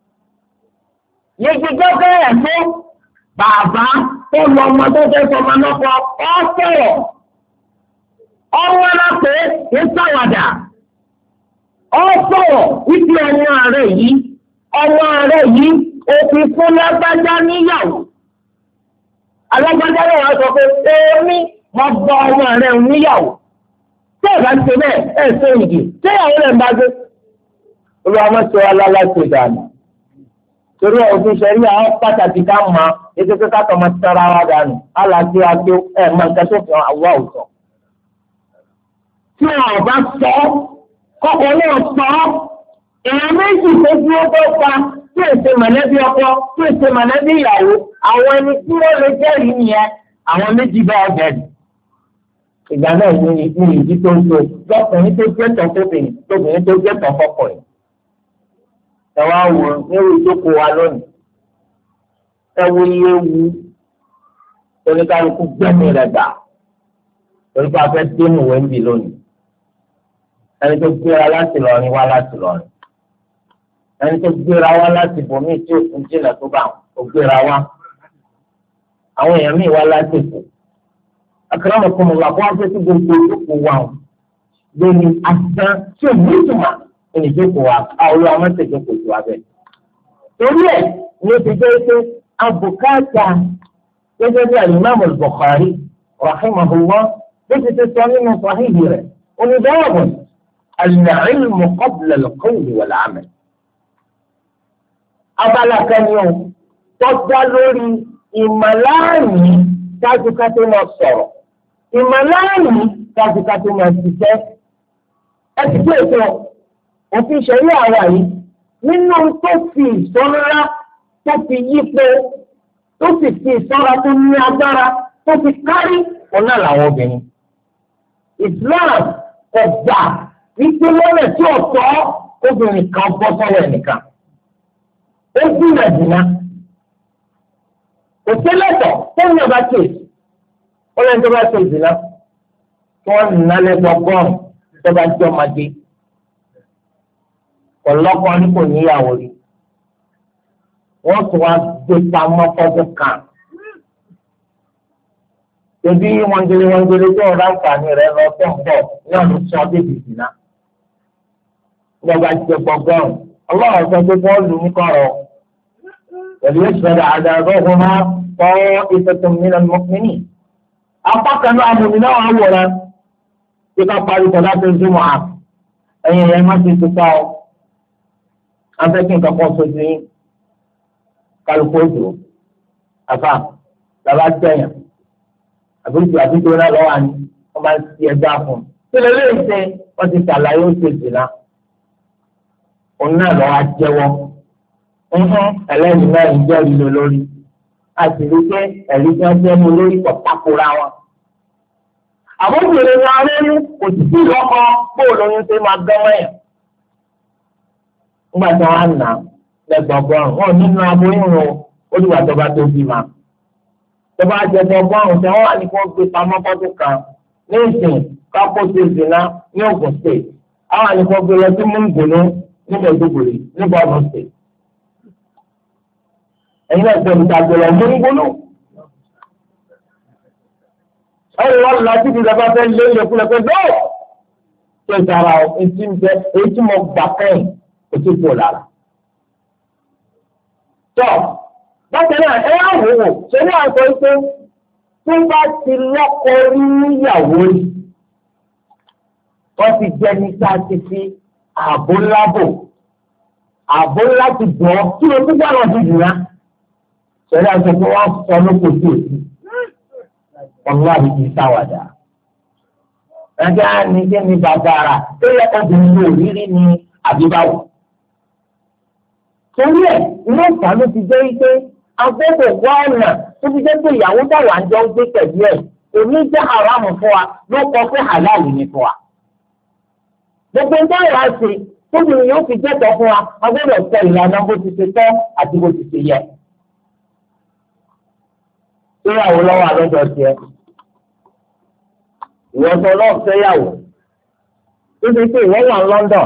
Speaker 1: Yegi gbọ́dọ̀ ẹ̀ fún bàbá tó lọ ọmọ tó fẹ́ fọmọ náà kọ ọ́ sọ̀rọ̀. Ọwọ́ náà pé ń sàwàdà. Ọ́ sọ̀rọ̀ wípé ọmọ ààrẹ yìí òfin fún lágbájá níyàwó. Alágbájá náà wá sọ pé èmi mo gbọ́ ọmọ rẹ̀ níyàwó. Tí ẹ̀ bá ti bẹ́ẹ̀ ẹ̀ ṣe ìdí. Tí ìyàwó rẹ̀ ń bá gbé. Olúwa máa ṣe wa lálá ṣe dànù. Torí òfin ṣẹ̀rí àwọn pàtàkì ká mọ̀ ètò pé káàtọ̀ máa tẹ́ra wa dànù aláàtí àti ẹ̀ máa ń kẹ́tọ́ fi àwọ̀ àwùjọ. Tí wọn bá sọ kọ́kọ́ náà sọ èèyàn méjì tó dúró tó pa tí èsè mọ̀lẹ́bí ọkọ tí èsè mọ̀lẹ́bí ìyàwó àwọn ẹni tí wọ́n lè jẹ́rìí nìyẹn àwọn méjì bá ọbẹ̀ rẹ̀. Ìgbà náà ní ìdí tó ń so lọ́kùnrin tó jẹ́ tán fóbìnrin tóbìnrin tó jẹ́ tán fọ́kùnrin. Ẹ wá wò nírú ìjókòó wa lónìí. Ẹ wo iye wu oníkálukú gbẹ́mí rẹ̀ gbà. Torí pé a fẹ́ dénú wẹ́ńbì lónìí. Ẹni tó gbéra láti lọrin wá láti lọrin. Ẹni tó gbéra wá láti bòmí tí òkun jìnnà tó bá ò gbéra wá. Àwọn èèyàn míì wá láti fò. Akramakumullah kó wá fẹ́ sí gbogbo ìjókòó wa o. Lórí asán tí ò ní ìtumọ̀ ìjókòó wa àwọn amọ̀tẹ̀jókòó tó wa bẹ́ẹ̀. Torí ẹ̀ ní ti jẹ́ pé abùkátà gẹ́gẹ́ bí alimami Bukhari rahimahullah ló ti ti sọ nínú sahihi rẹ̀ onídàáwọ̀ al-ilmu qabla al-qawli wal-amal. Abala kan ni o tọ́jà lórí ìmọ̀láàrin kájúkátó máa sọ̀rọ̀ ìmọ̀láàrin kájúkátó máa ṣiṣẹ́. Ẹ ti gbé ètò òfin ìṣẹ̀lẹ̀ àwa yìí nínú tó fi ìṣọ́ra tó fi yípo tó sì fi ìṣọ́ra tó ní agbára tó fi kárí ọ̀nà làwọn obìnrin. Islam kò gbà wípé lọ́nà tí ọ̀tọ̀ obìnrin kan bọ́ sọ́wọ́ ẹnìkan. Ó gbìyànjú náà. Kò sí lẹ́tọ̀ tó ń yọba kéèsì. Ó lẹ́nu tó bá ṣe ìdìnnà tí wọ́n nà lẹ́gbọ̀n gọ́ọ̀mù tó bá jẹ́ ọmọdé. ọlọ́kọ ní kò níyàwó rí wọ́n tún wá gbé pamọ́ fọ́dún kan. Ṣebí wọ́n gbélé tó ọ̀rá àǹfààní rẹ̀ lọ tó ń bọ̀ ní ọ̀nà sọ débi ìdìnnà. Ìjọba ti ṣe gbọ̀ngàn ọlọ́run sọ pé bọ́ọ̀lù ní kọ̀rọ̀. Pẹ̀lú ìṣẹ̀lẹ̀ àdàrọ̀ ọ̀hún máa kọ́ ìfẹ̀tọ̀ mìíràn mọ́kìnní. Apá kan náà àmì náà wà wọ̀ra. Ṣé ká parí sọ̀dá tó ń dúnmọ̀ à? Ẹ̀yin ẹ̀yẹ má ti tuta ọ. Afẹ́kí nǹkan kan sojú yín. Kálukú òjò. Àfà làbá tẹ̀yàn. Àbúrò àbújọ náà lọ́wọ́ àní wọ́n máa ń ti ẹja fún un. Kí ló lè ṣe wọ́n ti ṣàlàyé ó ṣe jìnnà. Òun náà lọ́wọ́ á jẹ́wọ́. Ẹlẹ́rìí náà ń jẹ́ ìlú lórí. A sì rí pé ẹ̀rí tí wọ́n jẹ́ mú lórí kọ̀ takora wọn. Àbúrò ní arẹ́rú kò sì sí lọ́kọ́ bóòlù oyún ṣe máa gán mọ́yà. Nígbà tí wọ́n á nà lẹ́gbọ̀gbọ̀rún wọn nínú aboyún o ó dìgbà tó bá tó bí ma. Tó bá jẹ ọgọ́rùn-ún tí wọ́n wà ní kó gbé pamọ́ fọ́dún kan ní ìsìn kápó ṣe zina ní Ògùn state. Àwọn àníkó gbé lọ sí Múngùnú ní Maiduguri ní Borno state. Ẹ̀yin náà ṣe ìtajà lọ Múngùnú. Ẹ̀yin wọn lọ síbi ìjọba fẹ́ lé ilẹ̀kùnlẹ̀ pé bẹ́ẹ̀ ṣe ìtara etí ń bẹ èyí tí mo gbà kẹ́yìn kò tí kò lára. Tọ́ bákan náà ẹ á wò wò ṣe ní àgbọ̀ pé tó bá ti lọ́kọ rí níyàwó rí wọ́n ti jẹ́ ní sáà ti fi ààbò lábò ààbò láti bọ̀ ọ́ kí ló tún gbà lọ sí ìdùnnà ṣẹlẹ àti pé wọ́n sọ lóko tí o sí ọlọ́wà bí kì í sáwàdà ẹgbẹ́ àníjẹ ní bàbára tó yẹ obìnrin ní òrírí ní àbíbáwò torí ẹ̀ ilé ìfà ló ti jẹ́ pé agbẹ́bọ̀ wá ọ̀nà tó fi jẹ́ pé ìyàwó táwa ń jọ ń gbé pẹ̀lú ẹ̀ òní jẹ́ haramu fún wa ló kọ́ pé halal ni fún wa. Gbogbo ń dáhùn wá sí tóbi ni yóò fi jẹ́tọ̀ fún wa agbẹ́bọ̀ tẹ ìlànà bó ti ṣe tọ́ àti bó ti ṣe yẹ. Ìyàwó lọ́wọ́ àlọ́jọ́ tiẹ̀. Ìwọ́sọ̀ náà fẹ́yàwó. Níbi tí ìwọ́ wà ní London.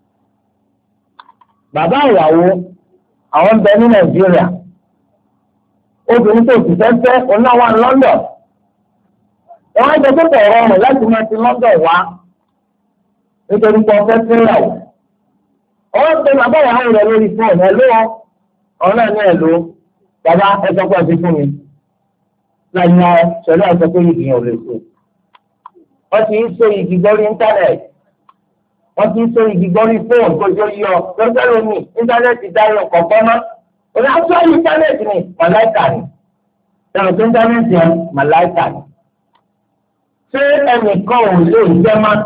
Speaker 1: Bàbá ìyàwó àwọn ń bẹ ní Nàìjíríà. Obìnrin tó ti fẹ́ ọ̀nà wà ní London. Wọ́n á jẹ pípọ̀ rọrùn láti máa ti London wá. Nítorí pé ọ̀fẹ́ fẹ́yàwó. Ọwọ́ pé bàbá ìyàwó rẹ̀ lórí fóònù ẹ̀ ló ọ̀nà ní ẹ̀ ló. Bàbá ẹ sọ pé ẹ ti fún mi. Láyé ṣẹlẹ̀ ọ̀sẹ̀ pé yìí ò lè so. Wọ́n ti ń so igi gbọ́rí íńtánẹ̀tì. Wọ́n ti ń so igi gbọ́rí fóònù kó tó yọ lọ́sẹ̀ lónìí íńtánẹ̀tì dáyọ̀ kọ̀ọ̀kan mọ́. Òní àtúwá íńtánẹ̀tì ni màláìkà ni. Ẹ̀rọ tó íńtánẹ̀tì yẹn màláìkà ni. Ṣé ẹnìkan ò lè jẹ́ má?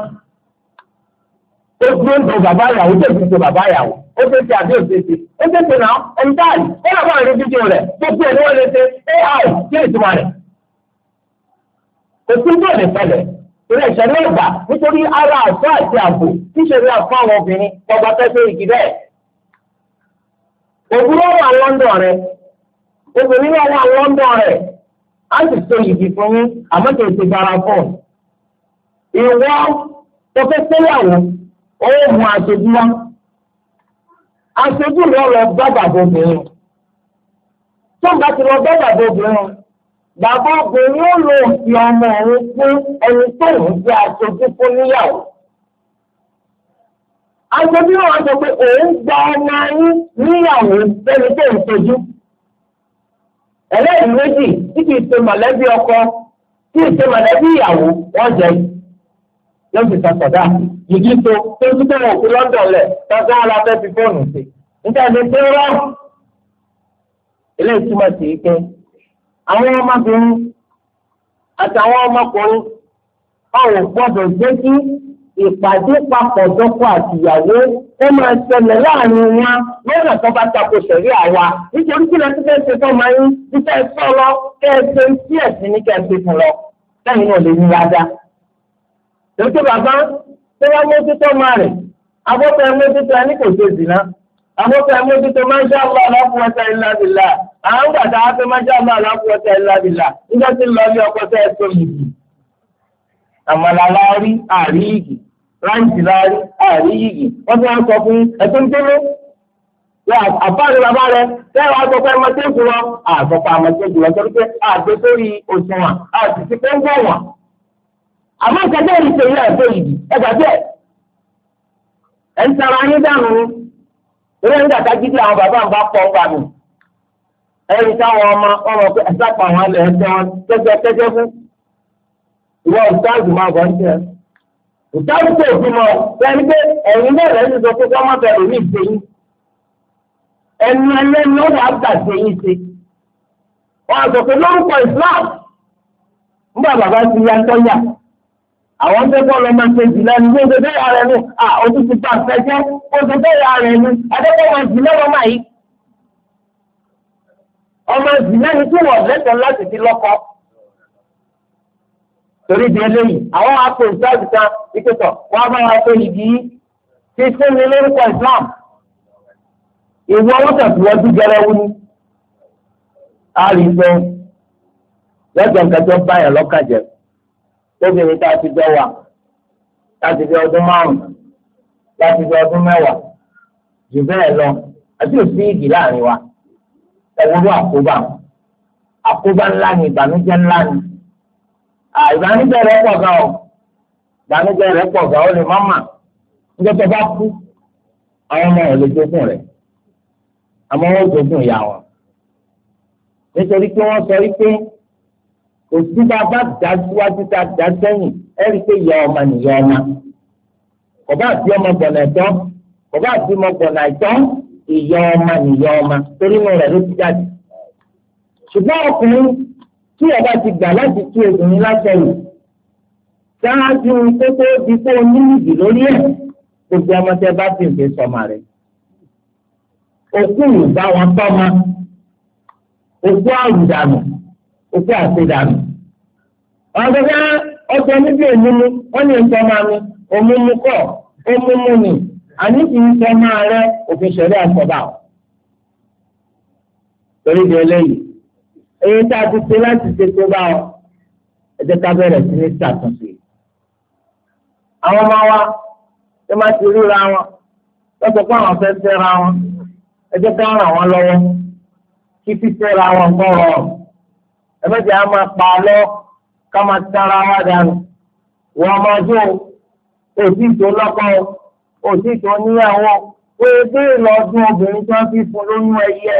Speaker 1: Ó dúró ń bọ bàbá ìyàwó tó ti ṣe bàbá ìyàwó. Ó tètè àbí òtètè. Ó tètè náà ẹni táàlì. Ó yà bá rí fídíò rẹ̀. Gbogbo ẹ̀ ni wọ́n lè ṣe AI kí ìtumọ̀ rẹ̀. Kò sí ní ọ̀lẹ̀ fẹlẹ̀. Ìrẹ̀ ìṣẹ̀lẹ̀ ìgbà nítorí ara àṣọ àti ààbò tí ìṣẹ̀lẹ̀ àfọ àwọn obìnrin ọba fẹ́fẹ́ igi bẹ́ẹ̀. Òbúrò wà London rẹ̀. Obìnrin náà wà London rẹ̀. Á sì so igi fún yín àmọ́ kì í ṣe bara fún. Ìwọ tó fẹ́ fẹ́yàwó ó mú aṣojú wá. Aṣojú rẹ̀ lọ bá bàbá obìnrin. Tó ń bá ti lọ bá bàbá obìnrin. Bàbá obìnrin ó lo òfin ọmọ òun fún ẹni tó ń jẹ́ aṣojú fún níyàwó. Aṣojú náà sọ pé òun gba ọmọ yín níyàwó lẹ́ni tó ń ṣojú. Ẹlẹ́rìí méjì tí kìí ṣe mọ̀lẹ́bí ọkọ tí kìí ṣe mọ̀lẹ́bí ìyàwó wọ́n jẹ́ yóò fi sọ sọ̀dá. Yìí tó ń tún tẹ̀wọ̀n òkú London lẹ̀ tọ́jú wọn la fẹ́ fi fóònù sí. Níta ni pé rán. Eléyìí túmọ̀ sí pé àwọn ọmọbìnrin àtàwọn ọmọkùnrin ọ̀hún gbọ́dọ̀ jẹ́ kí ìpàdé papọ̀ dọ́kọ àtìyàwó ó máa ṣẹlẹ̀ láàrin wọn lọ́nà tó bá tako sẹ̀rí àwa nítorí kí lẹ́sìn fẹ́ ṣe fọ́ máa ń ṣiṣẹ́ sọ́lọ́ kẹ́ẹ̀ṣe sí ẹ̀sìn ní kẹ́ẹ̀ṣe fún lọ lẹ́yìn náà lè ní ládàá. Lókè bàbá tó wá mójútó máa rẹ̀ abọ́fẹ́ mójútó ẹni kò ṣe zìnà abọ́fẹ́ mójútó máa ń ṣe àwọn aláfọwọ́sẹ́ ńlá bìlà àwọn gbàdá afẹ́ máa ń ṣe àwọn aláfọwọ́sẹ́ ńlá bìlà nígbà tí ń lọ ilé ọkọ tẹ́ ẹ tó yìí àmàlà láàrí àrí ìgì ráǹtì láàrí àárí yìí wọ́n ti wọ́n sọ fún ẹ̀tọ́ ń tẹ́lẹ̀ àfáàrí bàbá rẹ̀ tẹ́wọ́ àtọ́kọ́ ẹmọtẹ́kù lọ àtọ́kọ́ àmọtẹ́kù lọ torí pé àgbẹ̀ sórí òṣùwọ̀n àti ti pé ń bọ̀ wọ̀n. àmọ́ ìkẹjọ́ yìí ṣe ilé ẹ̀fọ́ yìí ẹgbà bẹ́ẹ̀ ẹ̀ ń sara yín dànù ní eré nígbà tágídí àwọn bàbá ń bá pọ̀ gbà mí ẹ̀rí táwọn ọmọ pé ẹ̀sà pa àwọn alẹ́ ẹ̀sẹ̀ wọn tẹ́jẹ́ fún ìwọ ìsáàjù máa bọ̀ ń tẹ̀ ìsáàjù tó fi mọ̀ ẹni pé ẹ̀yin náà rẹ̀ ń sọ pé wọ́n má bẹ̀rù ní ìgbéyìn ẹni ẹlẹ́ni ó wà gbàgbé yín ṣe wọ́n á sọ pé lórúkọ Islam nígbà bàbá ti ya tọ́yà àwọn tó kọ́ lọ́mọ ṣe jìnnà ní oṣù tó yà rẹ̀ nù oṣù ti pa àfẹ́jẹ́ oṣù tó yà rẹ̀ nù adékọ́ wọn jìnnà wọn máa yí ọmọ jìnnà ni tí wọ́n lẹ́tọ̀ọ́ láti fi lọ́kọ. torí di eléyìí àwọn akọ ìsáàbì kan ìpètọ̀ wọn bá wọn pé ìdí tí fún mi lórúkọ Islam ìwọ wọn kàn fi wọ́n gẹ́rẹ́ wú ni. a rí i pé lọ́jọ́ nǹkan tó bá yẹn lọ́kàn jẹ́ lóbìnrin tá a ti jọ wà láti fi ọdún 5 láti fi ọdún 10 jù bẹ́ẹ̀ lọ àti òsì igi láàrin wa ẹ̀wúrú àkóbá ńlá ni ìbànújẹ́ ńlá ni ìbànújẹ́ rẹ̀ pọ̀ gan o ìbànújẹ́ rẹ̀ pọ̀ gan o lè má mà níjọ́ tó bá kú àwọn ọmọ ẹ̀ lè jogún rẹ̀ àmọ́ wọ́n jogún ìyá wọn nítorí pé wọ́n sọ wípé òsì bàbá dá síwájú tá a dá sẹ́yìn ẹ rí i pé ìyá ọmọ nìyá ọmọ kọ̀bá àti ọmọ gbọ̀nà ẹ̀tọ́ kọ̀bá àti ọmọ gbọ̀nà ẹ̀tọ́ ìyá ọmọ nìyá ọmọ torí inú rẹ̀ ló ti jáde. ṣùgbọ́n ọkùnrin tí ọba ti gbà láti tú obìnrin lásẹ̀yìn ṣáájú kókó di kó onímìdì lórí ẹ̀ gbogbo ọmọ tẹ bá ti ń fi sọmọ rẹ̀. òkú ìbá wọn tọ́mọ òkú àrùdànù òkú àṣedànù. ọ̀gá ọjọ́ níbi èmúmú wọ́n ní nǹkan máa mi òmúmú kọ́ òmúmú ni àní kì í sọ máa rẹ òfin ṣẹlẹ̀ àṣọba. torí di eléyìí èyí tá a ti ṣe láti ṣe tó bá ọ ẹ jẹ́ ká bẹ̀rẹ̀ sí ní ṣàtúnṣe. àwọn ọmọ wa ṣe máa ti ríra wọn lọ́sọ̀ pé àwọn fẹ́ fẹ́ra wọn ẹ jẹ́ ká ràn wọ́n lọ́wọ́ kí fífẹ́ra wọn kọ́ rọrùn. ẹ mẹ́jẹ̀ á máa pa á lọ ká máa tara wá dànù. wọ́n máa jó òsì tó lọ́kọ́ òsì tó níyàwó ó dé lọ́dún obìnrin tí wọ́n fi fún lóyún ẹyẹ.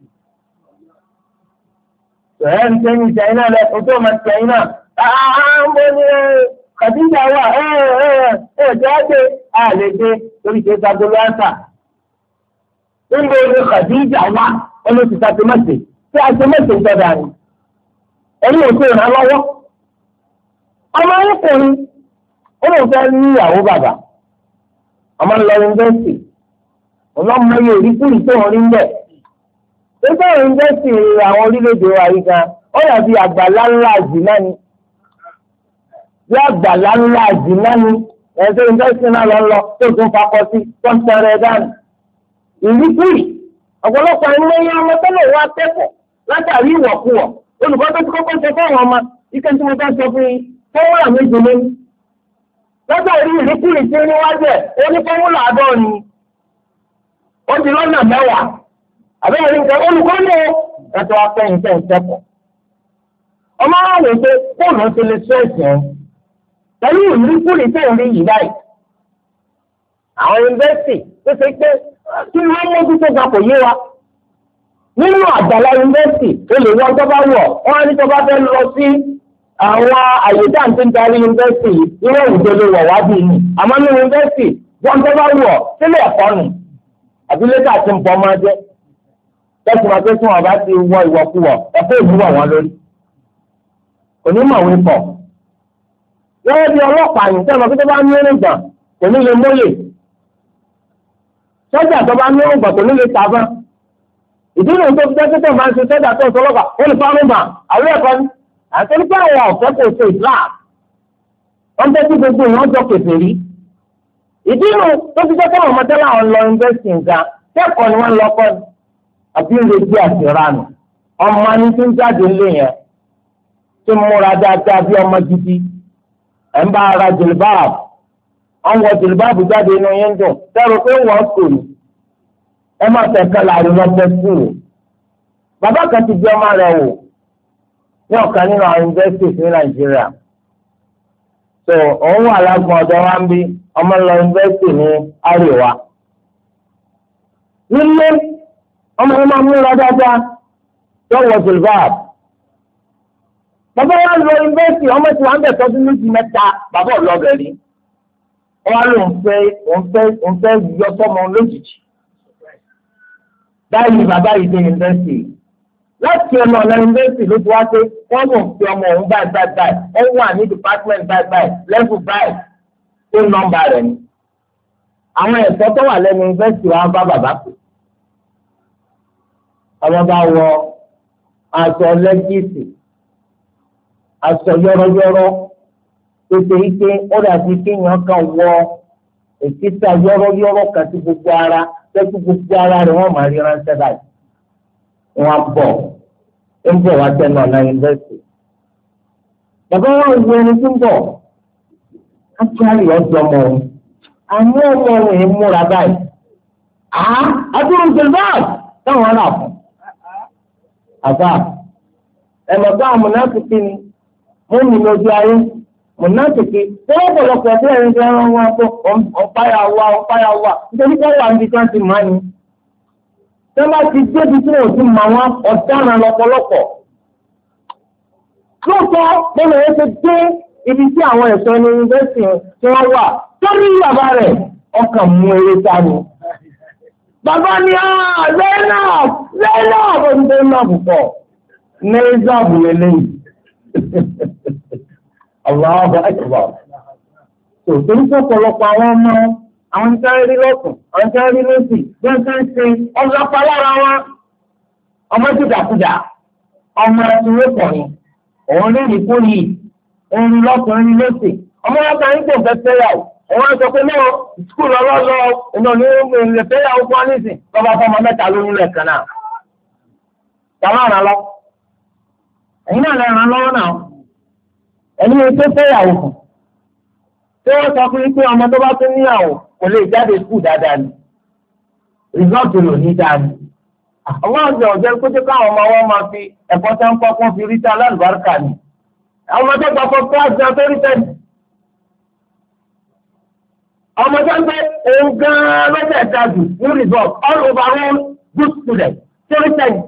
Speaker 1: Ṣèyí ń tẹ́yìn tẹ́yìn náà lẹ ojú ọmọ tẹ́yìn náà. Ń bọ́ ní Khadija wà jáde àlejò torí ṣe ṣàgbọ́lọ́ àṣà. Ń bọ́ ní Khadija wà olóṣù ṣàtìmọ́tì tí a ṣe mọ́tì ń tọ́da ni. Ẹni ò tó ìrànlọ́wọ́. Ọmọ ọkùnrin ó lè fẹ́ ní ìyàwó bàbá. Ọmọ ń lọ yunifásitì. Ọlọ́mọ yóò rí kúrì tó ń rí ń bẹ̀. Nígbà yunifásitì àwọn orílẹ̀-èdè wa yìí gan, ó yà bí àgbàlá ńlá àjìnà ni. Bí àgbàlá ńlá àjìnà ni, ẹ̀sẹ̀ yunifásitì náà lọ tó tún fakọ sí tó ń tẹrẹ dànù. Ìríkúrì, ọ̀pọ̀lọpọ̀ ẹni lẹ́yìn ọmọ tẹ́lẹ̀ wá kẹ́kọ̀ọ́ látàrí ìwọ̀kuwọ̀. Olùkọ́ tó ti kọ́kọ́ sọ fún àwọn ọmọ, ike tí mo fẹ́ sọ fún yín, fọ́wọ́là méje lónìí. Látàrí ìríkúrì tí ó níwájú ẹ̀, ó ní fọ́wọ́là 70. Ó ti lọ́nà 10. Àbẹ́rẹ́ nǹkan olùkọ́ ní ẹ̀tọ́ apẹ́yìntẹ́ ìṣẹ́kọ̀ọ́. Ọmọ wa wò pé fóònù ti lè sọ ẹ̀sìn ọ̀. Pẹ̀lú ìríkúrì tó ń rí yìí báyìí. Àwọn yunifásitì tó ṣe pé kí wọ́n mójú tó ga kò yé wa. Nínú àgbàlá yunifásitì ó lè wọ́n tó bá wọ̀ wọ́n á ní tó bá fẹ́ lọ sí àwọn àyè tá à ń tí ń darí yunifásitì yìí irú òwúdó lè wọ̀ wá bí mi. Àmọ́ ní yunifásitì wọ́n tó bá wọ̀ sílẹ̀ ẹ̀kọ́ nù. Àbílẹ̀ tá a ti ń pọ̀ máa jẹ́. Tẹ́sí wọn pé tí wọn bá ti wọ ìwọ̀kuwọ̀ ẹ̀fọ́ ìmúwọ̀ wọn lórí. Onímọ̀wé pọ̀. Gẹ́gẹ́ bí ọlọ́pàá yìí sẹ́wọ̀n pé tó bá ní irùngbọ̀n kò ní lè mọ́yè. Sọ́jà tó bá ní irùngbọ̀n kò ní lè tàbá. Ìdí nìyí tó fi jẹ́ pé tó máa ń ṣe sọ́jà tó ń sọ ọlọ́pàá ó lè fárún bà àwọn ẹ̀kọ́ ni. Àti nípa àwọn ọ̀fẹ́ kò ṣe Islam. Wọ́n tẹ́ sí gbogbo ìwọ́n jọ kèfèrí. Ìdí nìyí tó fi jẹ́ pé àwọn ọmọdé làwọn lọ invest nǹkan kẹ́kọ̀ọ́ ni wọ́n lọ kọ́ ni. Àbí ìrètí àti ìranù ọmọ ní tí ń jáde lé yẹn tí ń múra dáadáa bí ọmọ gidi ẹ̀ ń bá ara jìlbáàb àwọn jìlìbáàbù jáde inú yẹn dùn sẹ́rù pé wọ́n sùn ẹ má tẹ̀ka láàrin lọ́pẹ́ sùn. Bàbá kan ti gbé ọmọ rẹ̀ wò ní ọ̀kan nínú àwọn yunifásitì ní Nàìjíríà. So òun wà lágbọ̀n ọ̀dọ̀ wa ń bí ọmọ lọ yunifásitì ní Àríwá. Nílé ọmọ yẹn máa múra dáadáa tó wọ jìlìbáàbù. Bàbá wa lọ yunifásitì ọmọ tí wọ́n ń bẹ̀ tọ́jú méjì mẹ́ta bàbá ọ̀lọ́bẹ̀ rí. Wọ́n lò ń fẹ́ yọ sọ́mọ lójijì. Báyìí bàbá yìí dé yunifásitì. Láti ọmọ ọ̀nà yunifásitì ló ti wá pé wọ́n mọ̀ pé ọmọ òun báyìí. Ó wà ní department báyìí, level báyìí, tó nọ́mbà rẹ̀ ni. Àwọn ẹ̀kọ́ tó wà lẹ́nu yunifásitì wa bá bàbá pè. Ọmọ bá wọ aṣọ lẹ́gíìsì, aṣọ yọ́rọ́yọ́rọ́. Tó ṣe ike ó dàbí kéèyàn kan wọ èkìtà yọ́rọ́yọ́rọ́ kan sí gbogbo ara tẹ́kí gbogbo ara rẹ̀ wọ́n máa rí ránṣẹ́ báyìí. Wọ́n bọ̀ ń bọ̀ wá tẹnu ọ̀nà yunifásitì. Bàbá wọn wo ẹni tó ń bọ̀ ákíárì ọjọ́ ọmọ òun. Àmọ́ ọmọ òun yìí múra báyìí. Adúrú jìlbáàb táwọn ará fún. Àbá ẹ̀mọ̀ bá àwọn mùnáfíkí ni mú mi lójú ayé. Mùnáfíkì tẹ́lẹ̀ pọ̀lọpọ̀ tí ẹ̀rín fẹ́ rán wọn tó ọ̀páyà wà nítorí pé wà níbi tí wọ́n ti máa ní. Tẹ́lá ti débi tí wọ́n ti mọ àwọn ọ̀daràn lọ́pọ̀lọpọ̀. Lóòótọ́ bọ́lá yẹn ti dé ibi tí àwọn ẹ̀ṣọ́ ní yunifásitì tí wọ́n wà torí bàbá rẹ̀ ọkàn mú eré sáré. Bàbá ni Zainab Zainab púpọ̀ ní Zainab lélẹ́yìn. Allahu Akbar. Torí pọ̀pọ̀lọpọ̀ àwọn ọmọ àwọn tí wọ́n rí lọ́sùn, àwọn tí wọ́n rí lọ́sì, bí wọ́n ti ń ṣe ọlọ́pàá lára wọn. Ọmọ dìdàkudà, ọmọ ìwékùnrin, òun lè rí kórì, òun rí lọ́kùnrin lọ́sì. Ọmọ wọn kan ń pè fẹ́ fẹ́yàwó. Òun sọ pé náà skul ọlọ́lọ́ iná ní ilé fẹ́yàwó fún ọ́nìsìn lọ́ba fọmọ mẹ́ta lóyún lẹ́ẹ̀kan náà. Tàwọn àrà lọ. Ẹ̀yin náà lè ràn lọ́wọ́ náà. Ẹni tó fẹ́yàwó fún tí wọ́n sọ fún pé ọmọ tó bá tún níyàwó kò lè jáde skul dáadáa ni rìsọ́ọ̀tù lò ní dáa ni. Àwọn àgbẹ̀ ọ̀jẹ́ kó tó káwọn ọmọ wọn máa fi ẹ̀kọ́ tó ń kọ́ fún fi rí sí alálùbáríkà ni. Àwọn ọmọ tó gbà fún kíláàsì náà tó rí sẹ́ni. Ọmọ tó ń bẹ òun gan-an lọ́sẹ̀ ìtajù ní result all overall good student tó rí sẹ́ni.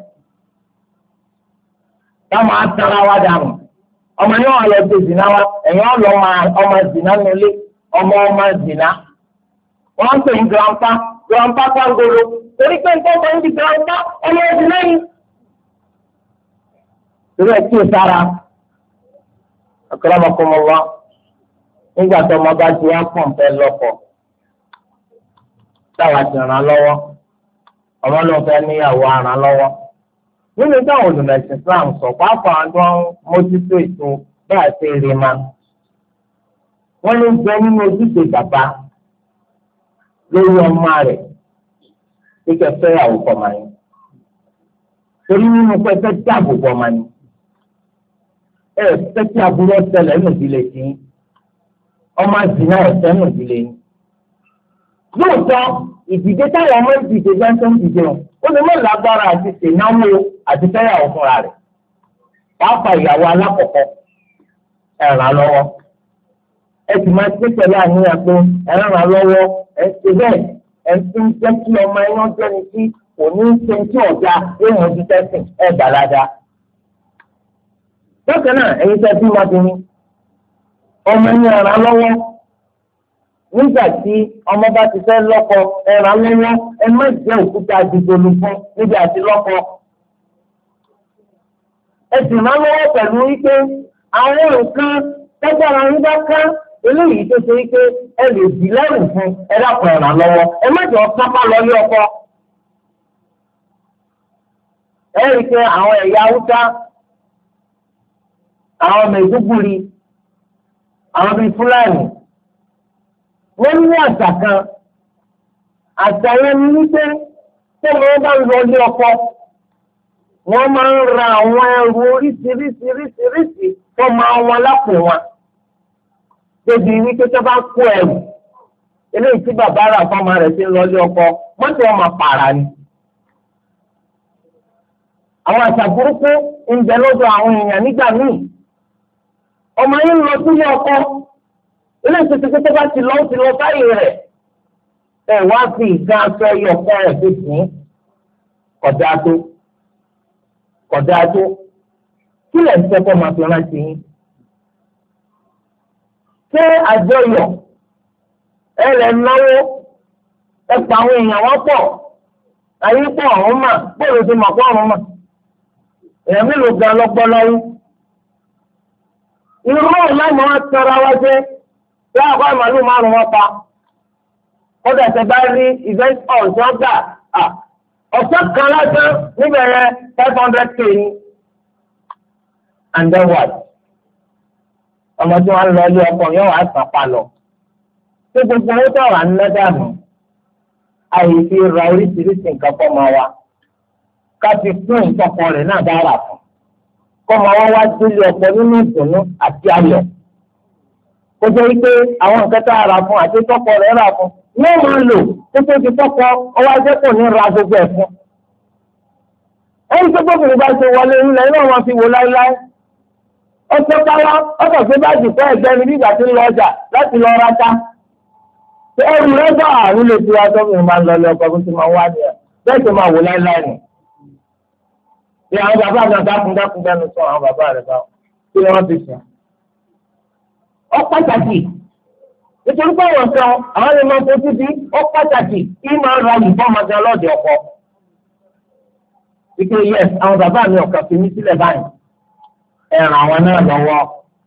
Speaker 1: Táwọn atara wa dànù. Ọmọ yẹn wà lọ sí ìdìnnà wa ẹ̀yìn ọ̀lọ́ ọmọ ìdìnnà nílé ọmọ ìdìnnà. Wọ́n ń pè ní grandpa pangolo torí pé nǹkan ọmọ yẹn di grandpa ọmọ ìdìnnà yìí. Torí ẹ̀ kí o sára akramakumullah nígbà tó ọmọ bá ti wá pọ̀ ń fẹ́ lọ́kọ. Táwa ti ràn án lọ́wọ́ ọmọ náà fẹ́ níyàwó ràn lọ́wọ́. Nínú táwọn olùmẹ̀sìn Islam sọ pàápàá àwọn mójútó ètò bá a ṣe rí ma. Wọ́n ló ń bẹ nínú ojúṣe bàbá lórí ọmọ rẹ̀ kíkẹ́ fẹ́yàwó fọmọ yẹn. Torí nínú pẹ́ẹ́fẹ́ dáàbò bọ́ ọmọ yẹn. Fẹ́ kí aburú ọ̀sẹ̀lẹ̀ nù ìdílé sí ọmọ àzìnà ọ̀sẹ̀ nù ìdílé yìí. Lóòótọ́ ìdíje táwọn ọmọ ìdíje bá ń tó ń dìde wọn ó lè má lágbára àti ṣèyánwó àti fẹ́yàwó fúnra rẹ̀. Pàápàá ìyàwó alákọ̀ọ́kọ́ ẹ ràn án lọ́wọ́. Ẹ sì máa ṣe pẹ̀lú àníyàn pé ẹ ràn án lọ́wọ́ ẹ ṣe bẹ́ẹ̀ ẹ ti ń jẹ́ kí ọmọ ẹ̀yán jẹ́ni tí kò ní í ṣe tí ọ̀gá yóò mú ju tẹ́sìn ẹ̀ gbàládá. Bákan náà ẹ̀yin tẹ́ bí ọmọbìnrin ọmọ ẹ̀yìn ràn án lọ́wọ́. Nígbà tí ọmọ bá ti fẹ́ lọ́kọ ẹ ràn án lọ́wọ́ ẹ má jẹ́ òkúta àdìgbòlù fún níbi àti lọ́kọ. Ẹ sì ràn án lọ́wọ́ pẹ̀lú wípé àwọn nǹkan tẹ́gbàrà ń bá ká eléyìí tó ṣe wípé ẹ lè dì lẹ́rù fún ẹ dákun ẹ ràn án lọ́wọ́ ẹ má jọ sápá lọ ní ọkọ. Ẹ rí i pé àwọn ẹ̀yà Haúsá àwọn Mẹ̀dúgùrì àwọn bíi Fúlàní wọ́n ní àṣà kan àṣà yẹn ní wípé tó wọ́n bá ń lọ ilé ọkọ wọ́n máa ń ra àwọn ẹrù oríṣiríṣiríṣiríṣi tó máa wọn lápò wọn débi wípé tó bá kó ẹrù eléyìí tí bàbá rà fọ́mọ rẹ̀ ti ń lọ ilé ọkọ mọ́tò ọmọ pààrà ni. àwọn àṣà burúkú ń bẹ lọ́dọ̀ àwọn èèyàn nígbà míì ọmọ yín ń lọ sílé ọkọ eléyìí tuntun tó bá ti lọ báyìí rẹ̀ ẹ wá fi ìgbà aṣọ ẹyọ ọkọ rẹ̀ fi sìn kódà tó kí lè ń tẹ́kọ̀ máa fi rántí yín. ṣé àjọyọ̀ ẹ lè náwó ẹ pa àwọn èèyàn wọn pọ̀ ayé pọ̀ ọ̀hún mà bóòlù ti mọ̀ pọ̀ ọ̀hún mà èèyàn mélòó gan lọ́gbọ́ lọ́wọ́. irú ọ̀làmọ́ tọrọ wá jẹ́ bí àwọn àmàlù márùn-ún wọn pa kódà tẹ bá rí event hall tó gbà ọ̀sán kan lásán níbẹ̀ yẹn 500K ni and then what? ọmọ tí wọ́n lọ ilé ọkọ yóò wá sàn pa lọ. ṣé gbogbo owó tó wà ń ná dànù àyè fi ra oríṣiríṣi nǹkan fọmọ wa ká fi fún ìtọ́kọ rẹ̀ náà dára fún kọ́mọ wa wá sílé ọkọ nínú ìdùnnú àti ayọ̀. kó jẹ́ pé àwọn nǹkan tá a rà fún àti tọ́kọ rẹ̀ rà fún wọ́n máa lò kó tó ti tọ́kọ ọwọ́ ajẹ́kọ̀ọ́ ní ra gbogbo ẹ̀ fún. ẹni tó gbọ́dọ̀ bá ṣe wọlé nílẹ̀ náà wọ́n fi wò láéláé. ọ̀sẹ̀ káwá ọkọ̀ tó bá jù fún ẹ̀gbẹ́ mi nígbà tí ń lọ ọjà láti lọ ra ta. ẹrù rẹ̀ bá àrùn lè fi aṣọ mi máa ń lọ ilé ọkọ̀ tó ti máa wá ní ẹ̀ bẹ́ẹ̀ tó máa wò láéláé nì. bí àwọn bàbá àgbà dákúndákún bẹ́ẹ̀ sọ àwọn bàbá rẹ̀ bá kí wọ́n fi sùn. ọ pàtàkì nítorí pé àwọn kan àwọn lè máa fojú bí ọ pàtàkì kí máa ra ìbọn ọmọdé ọlọ́dẹ ọkọ. wípé yes àwọn bàbá mi ọ̀kan fi mí sílẹ̀ báyìí ẹ ràn àwọn náà lọ́wọ́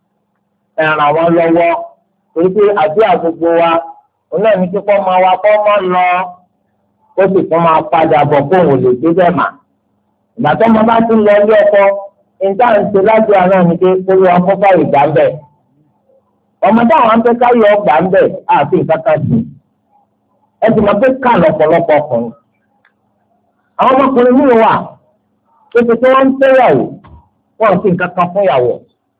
Speaker 1: torí pé àdúrà gbogbo wa òun náà ní kíkọ́ máa wá kọ́ máa lọ ó sì tún máa padà bọ̀ kó òun lè dé bẹ́ẹ̀ mà. ìgbà tó máa bá tún lọ ilé ọkọ níta ń ṣe láti àná ni pé kó lọ akọ́kọ́ ìgbà ń bẹ̀. ọmọ táwọn ń fẹ́ káyọ̀ ọgbà ń bẹ̀ àti ìkàkà sí ẹ sì máa pé ká lọ́pọ̀lọpọ̀ ọkùnrin. àwọn ọmọkùnrin míì wà tó ti tí wọ́n ń fẹ́yàwó wọ́n sì ń kankan fún ìyàwó.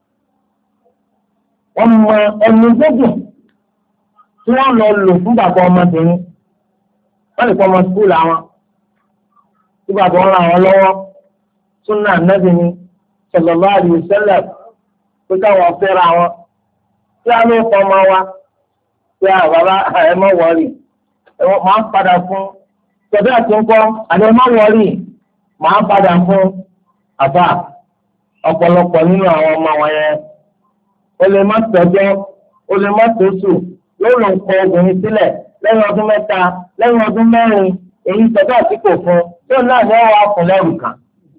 Speaker 1: wọ́n mọ ẹnu gbógun tí wọ́n lọ lò fún bàbá ọmọbìnrin wọ́n lè kọ́ ọmọ sukúlù àwọn tí bàbá wọn ràn wọ́n lọ́wọ́ súnà nẹ́bìnrin sallallahu alaihi wasallam pé káwọn fẹ́ra wọn tí a ló fọ ọmọ wa tí a bàbá ẹ má wọrí máa ń padà fún tọ́jú àti ńkọ́ àti ẹ má wọrí máa ń padà fún àbá ọ̀pọ̀lọpọ̀ nínú àwọn ọmọ wọn yẹn ó lè má tọ́jọ́ ó lè má tóṣù yóò lọ kọ obìnrin sílẹ̀ lẹ́yìn ọdún mẹ́ta lẹ́yìn ọdún mẹ́rin èyí tọ́jú àti kò fún tó náà ní ọwọ́ àfún lẹ́rù kan.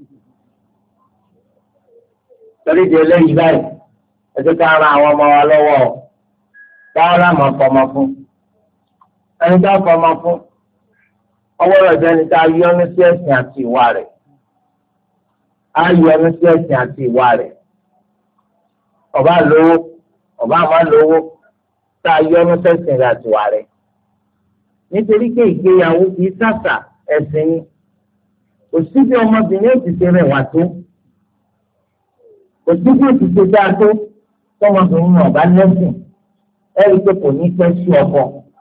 Speaker 1: torí di eléyìí báyìí ẹ ti ká ara àwọn ọmọ wa lọ́wọ́ dáhùn àmọ́ fọmọ fún ẹni tá a fọmọ fún ọwọ́ rẹ̀ jẹ́ni tá a yọ ní sí ẹ̀sìn àti ìwà rẹ̀ á yọ ní sí ẹ̀sìn àti ìwà rẹ̀ ọba lówó ọba àmọ́ lówó tá a yọ ní sẹ́sìn rẹ̀ àti ìwà rẹ̀ nítorí pé ìgbéyàwó kì í sàṣà ẹ̀sìn ni kò sí bí ọmọbìnrin ó ti ṣe rẹwà tó kò sí bí ó ti ṣe dáa tó tọmọbìnrin náà bá lẹ́sìn ẹ rí i pé kò ní pẹ́ sí ọkọ.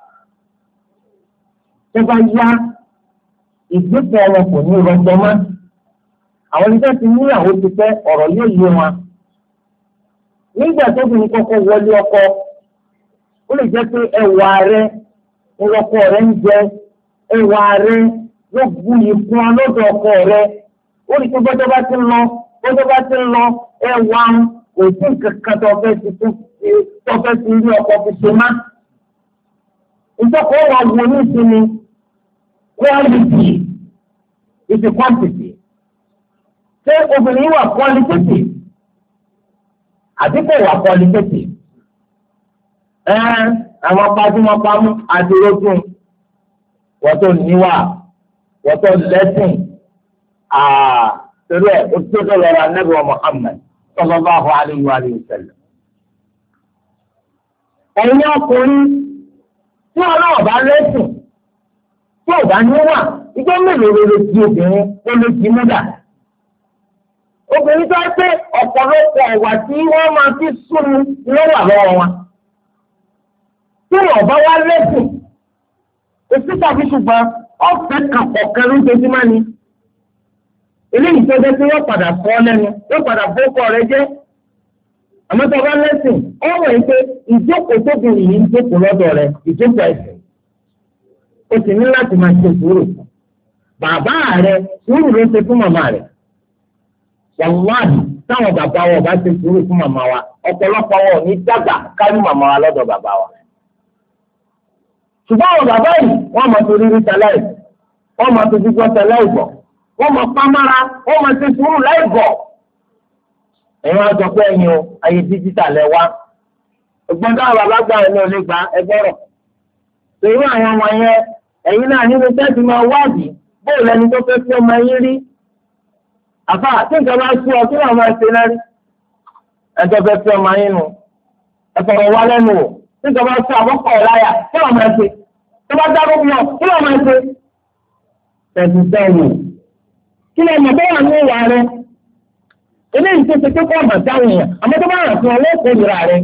Speaker 1: tó bá yá ìgbésẹ̀ wọn kò ní rọgbọ mọ́ àwọn oníṣẹ́ ti níyàwó ti pẹ́ ọ̀rọ̀ yóò yé wọn. nígbà tó bí kọ́kọ́ wọlé ọkọ ó lè jẹ́ pé ẹwà rẹ̀ ńlọkọ rẹ̀ ń jẹ ẹwà rẹ̀ ló buyì fún ọ lọ́dọ̀ ọkọ rẹ̀ ó rí i pé bọ́jọ́ bá ti ń lọ ẹwà kò sí nǹkan tó fẹ́ ti rí ọkọ fi ṣe má. ìjọkọ̀ wà wọ ní ìsinmi quality is a quantity. ṣé obìnrin wà qualitative àti kò wà qualitative? àwọn pàjùmọ̀pamú àti rógún wọ́n tó níwà wọ́n tó lẹ́sìn torí ẹ̀ ó tó tó lọ́ra Ànábì wa Muhammad sallallahu alayhi wa sallam. ẹ̀yin ọkùnrin tí ọlọ́wọ́ bá lẹ́sìn tí ò bá níwà ìjọ mélòó lè di obìnrin ó lè di múdà. obìnrin tó ń pé ọ̀pọ̀lọpọ̀ ọ̀wà tí wọ́n máa fi súnmi ló wà lọ́wọ́ wọn. tí wọ́n bá wá lẹ́sìn Èsì tàbí ṣùgbọ́n ọ̀fẹ́ kàpọ̀ kan lójoojúmọ́ ni. Eléyìí tó jẹ́ pé yóò padà fọ́ lẹ́nu, yóò padà bókọ̀ rẹ jẹ́. Àmọ́ tó bá lẹ́sìn, ọ̀rọ̀ yìí pé ìjókòó tóbìnrin yìí ń jókòó lọ́dọ̀ rẹ, ìjókòó ẹ̀sìn. O sì ní láti máa ṣe sùúrù. Bàbá rẹ sùúrù ló ṣe fún màmá rẹ. Wàlúwàdì táwọn bàbá wa bá ṣe sùúrù fún màmá wa, ọ̀pọ̀lọpọ̀ wọn ò ní dàgbà kárí màmá wa lọ́dọ̀ bàbá wa. Ṣùgbọ́n àwọn bàbá yìí wọ́n máa torí rí tẹ́lẹ̀, wọ́n máa torí gbọ́ tẹ́lẹ̀ ìbọ̀, wọ́n máa pamara, wọ́n máa ṣe sùúrù láì bọ̀. Ẹ̀yin wá sọ pé ẹ̀yin o, ayé díjítà lẹ wá. Ògbọ́n táwọn bàbá gbà ẹ̀ ní olè gba ẹgbọ́rọ̀. Èyí àwọn ọmọ yẹn, ẹ̀yin náà nínú tẹ́sí máa wádìí bóòlù ẹni tó fẹ́ fi ọmọ yín rí. Àfà tí nǹkan bá sú ọ kí wọ́n máa ṣe lẹ́rí. Ẹjọ́ fẹ́ fi ọmọ yín nù. Ẹ̀fọ̀rọ̀ wá lẹ́nu o. Tí nǹkan bá sú àbọ̀kọ̀ láyà kí wọ́n máa ṣe. Tó bá dá gbogbo náà kí wọ́n máa ṣe. Tẹ̀sí sẹ́wọ̀n. Kí lè mọ̀ bẹ́ẹ̀ ní ìwà rẹ̀? Eléyìí tó ṣe pé kọ́ ọ̀mà sáwọn èèyàn, àmọ́ tó bá rà fún ọlọ́ọ̀kọ́ ìlera rẹ̀.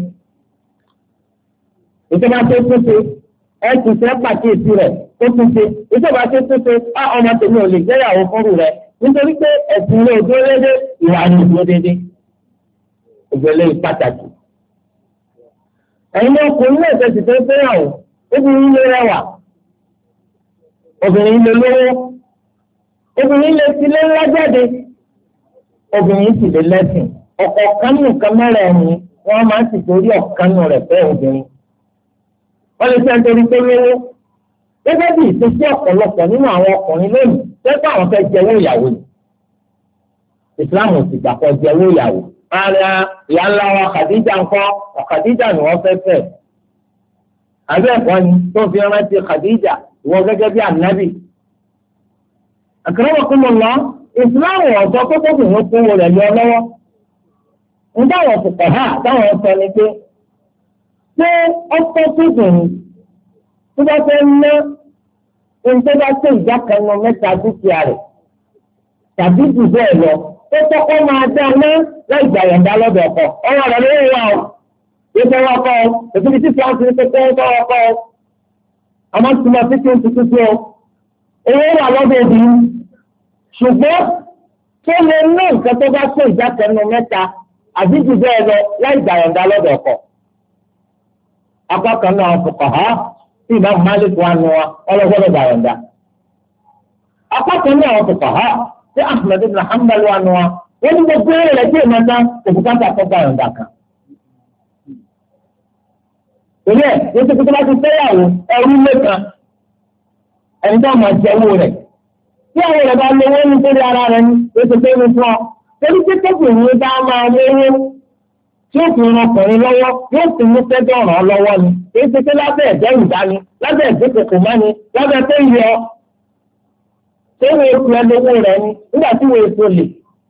Speaker 1: Ìjọba tó tó ṣe, ẹ ti fẹ́ pàkíyèsí rẹ̀ tó tó ṣe. Ìjọba tó tó ṣe, á ọmọ tèmi ò lè jẹ́yàwó fúnrú rẹ̀. Nítorí pé ẹ̀sìn ilé òdó lédè, ìwà ni òdó dédé. Ògbélé pàtàkì. Ẹ̀yin ọkùnrin náà tẹ̀sí tó fẹ́yàwó, obìnrin lè rẹwà, obìnrin lè lówó, obìnrin lè tilé ńlá jáde, obìnrin sì lè lẹ́sìn. Ọ̀kọ̀ọ̀kan nìkan mẹ́rẹ̀ẹ̀rin wọ́n máa ń sì torí ọ̀kanú rẹ̀ fẹ́ obìnrin. Wọ́n lè fẹ́ torí pé lówó. Gẹ́gẹ́ bí ìṣesí ọ̀pọ̀lọpọ̀ nínú àwọn ọkùnrin lónìí, tẹ́tọ́ àwọn fẹ́ jẹ́wọ́ ìyàwó ni. Ìsìláàmù sì gbà kọ́ jẹ́wọ́ ìyàwó. Ara ìyá ńlá wa Khadija ńkọ́, Khadija ni wọ́n fẹ́ fẹ́. Àbẹ́ ẹ̀kọ́ ni tó fi rántí Khadija ìwọ gẹ́gẹ́ bí ànábì. Akramakumullah, ìsìláàmù ọ̀sọ́ tó tó fìwọ́n kówó rẹ̀ lọ lọ́wọ́. Ń dáwọ̀ fòkàn hà táwọn sọ ni pé ṣé ọkọ̀ tó dùn tó bá fẹ́ ná ohun tó bá tó ìjà kan nínú mẹ́ta dúkìá rẹ̀ tàbí jù bẹ́ẹ̀ lọ tó kọ́kọ́ máa dá ná láì gbà yọ̀ǹda lọ́dọ̀ ọkọ ọwọ́ rẹ̀ lórí wa o ìfẹ́ wa kọ́ òtúbi tí fúláǹsì ń pépé ń tọ́wọ́ kọ́ àmọ́ tí mo fi ti ń tutù sí o owó wà lọ́dọ̀ obìnrin ṣùgbọ́n tó lè ná nǹkan tó bá tó ìjà kan nínú mẹ́ta àbí jù bẹ́ẹ̀ lọ láì gbà yọ̀ǹda lọ́dọ̀ ọkọ. Apá kan náà fuqaha tí Imam Malik wà nù wa ọlọ́gbọ́dọ̀ gbà yọ̀ǹda. Apá kan náà fuqaha tí Ahmad ibn Hanbal wà nù wa wọ́n ní gbogbo rẹ̀ tí èèmọ̀ náà òbúkátà kọ́ gbà yọ̀ǹda kan. Torí ẹ̀ ní ti kúkú láti fẹ́yàwó ẹrú ilé kan ẹni tó máa jẹ owó rẹ̀. Tí àwọn rẹ̀ bá lówó nítorí ara rẹ̀ ní oṣù tó ń fún ọ. Torí pé tókùnrin bá máa lówó tí ó fi ran ọkùnrin lọ́wọ́ yóò sì mú sẹ́jọ́ ràn án lọ́wọ́ ni. Èyí ti pé lábẹ́ ẹ̀jẹ̀ ìdání, lábẹ́ ẹ̀jẹ̀ kòkò mọ́ni, lábẹ́ tó yọ. Ṣé wo èso ẹlẹ́wọ́ rẹ̀ ni nígbà tí wo èso lè?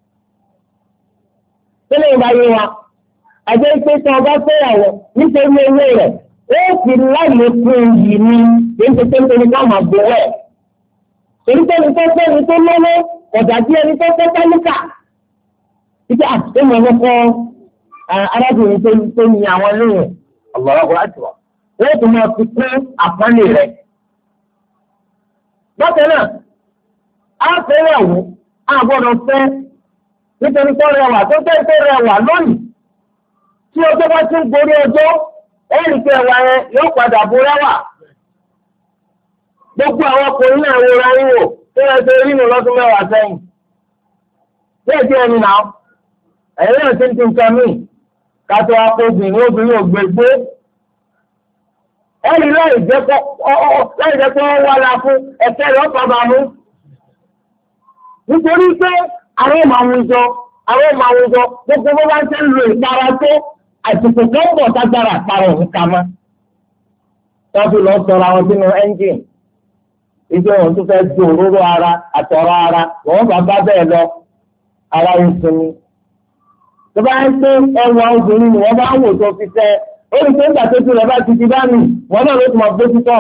Speaker 1: Sílẹ̀ ìgbà yé wa, àjẹ́ pé tí wọ́n bá fẹ́yàwó nítorí owó rẹ̀, ó fi láyé fún iyì ni èyí ti pé nítorí ká máa gbowó ẹ̀. Èyí tó ní tó fẹ́ ni tó lọ́wọ́, ọ̀dà bí ẹni tó fẹ́ tálíkà. Títí àti ìmọ̀ ẹ̀kọ́ arábìnrin tó ní àwọn lóyún ọ̀gbọ̀rọ̀gbọ̀ láti wọ̀. Wọ́n tún máa fi pín àpọ́nlé rẹ̀. Bákan náà, á fẹ́yàwó, á gbọ́dọ̀ fẹ́ nítorí tó rẹwà tó fẹ́ tó rẹwà lónìí. Tí ọjọ́ bá tún gorí ọjọ́, ẹ̀rì pé ẹwà yẹn yóò padà bó rẹwà. Gbogbo àwọn ọkùnrin náà wo ra wíwò tó yẹ kó rí nù lọ́dún mẹ́wàá sẹ́yìn. Bẹ́ẹ̀ tí ẹni náà, ẹ̀yìn náà ti ń tún nǹkan míì. Kátó obìnrin ògbégbé. Ẹni láì jẹ́ pé wọ́n wá la fún ẹ̀fẹ́ rẹ̀ ọ̀pá bá mú. Nítorí pé àwọn ọmọ àwùjọ gbogbo bó bá ń tẹ́ lo ìpara tó àsìkò tó ń bọ̀ tágbára àpárá òun ká mọ́. Tọ́jú lọ sọ̀rọ̀ àwọn sínú ẹ́ńjìn. Ìjọ òun tó fẹ́ ju òróró ara àtọ̀rọ̀ ara wọ́n bá bẹ́ẹ̀ lọ ara ń sinmi. Tó bá ń pé ẹwà obìnrin ni wọ́n bá ń wò tó fi tẹ́ ó ní pé nígbà tó ti rẹ̀ bá ti di dánù wọ́n náà ló ti máa bójú tọ̀.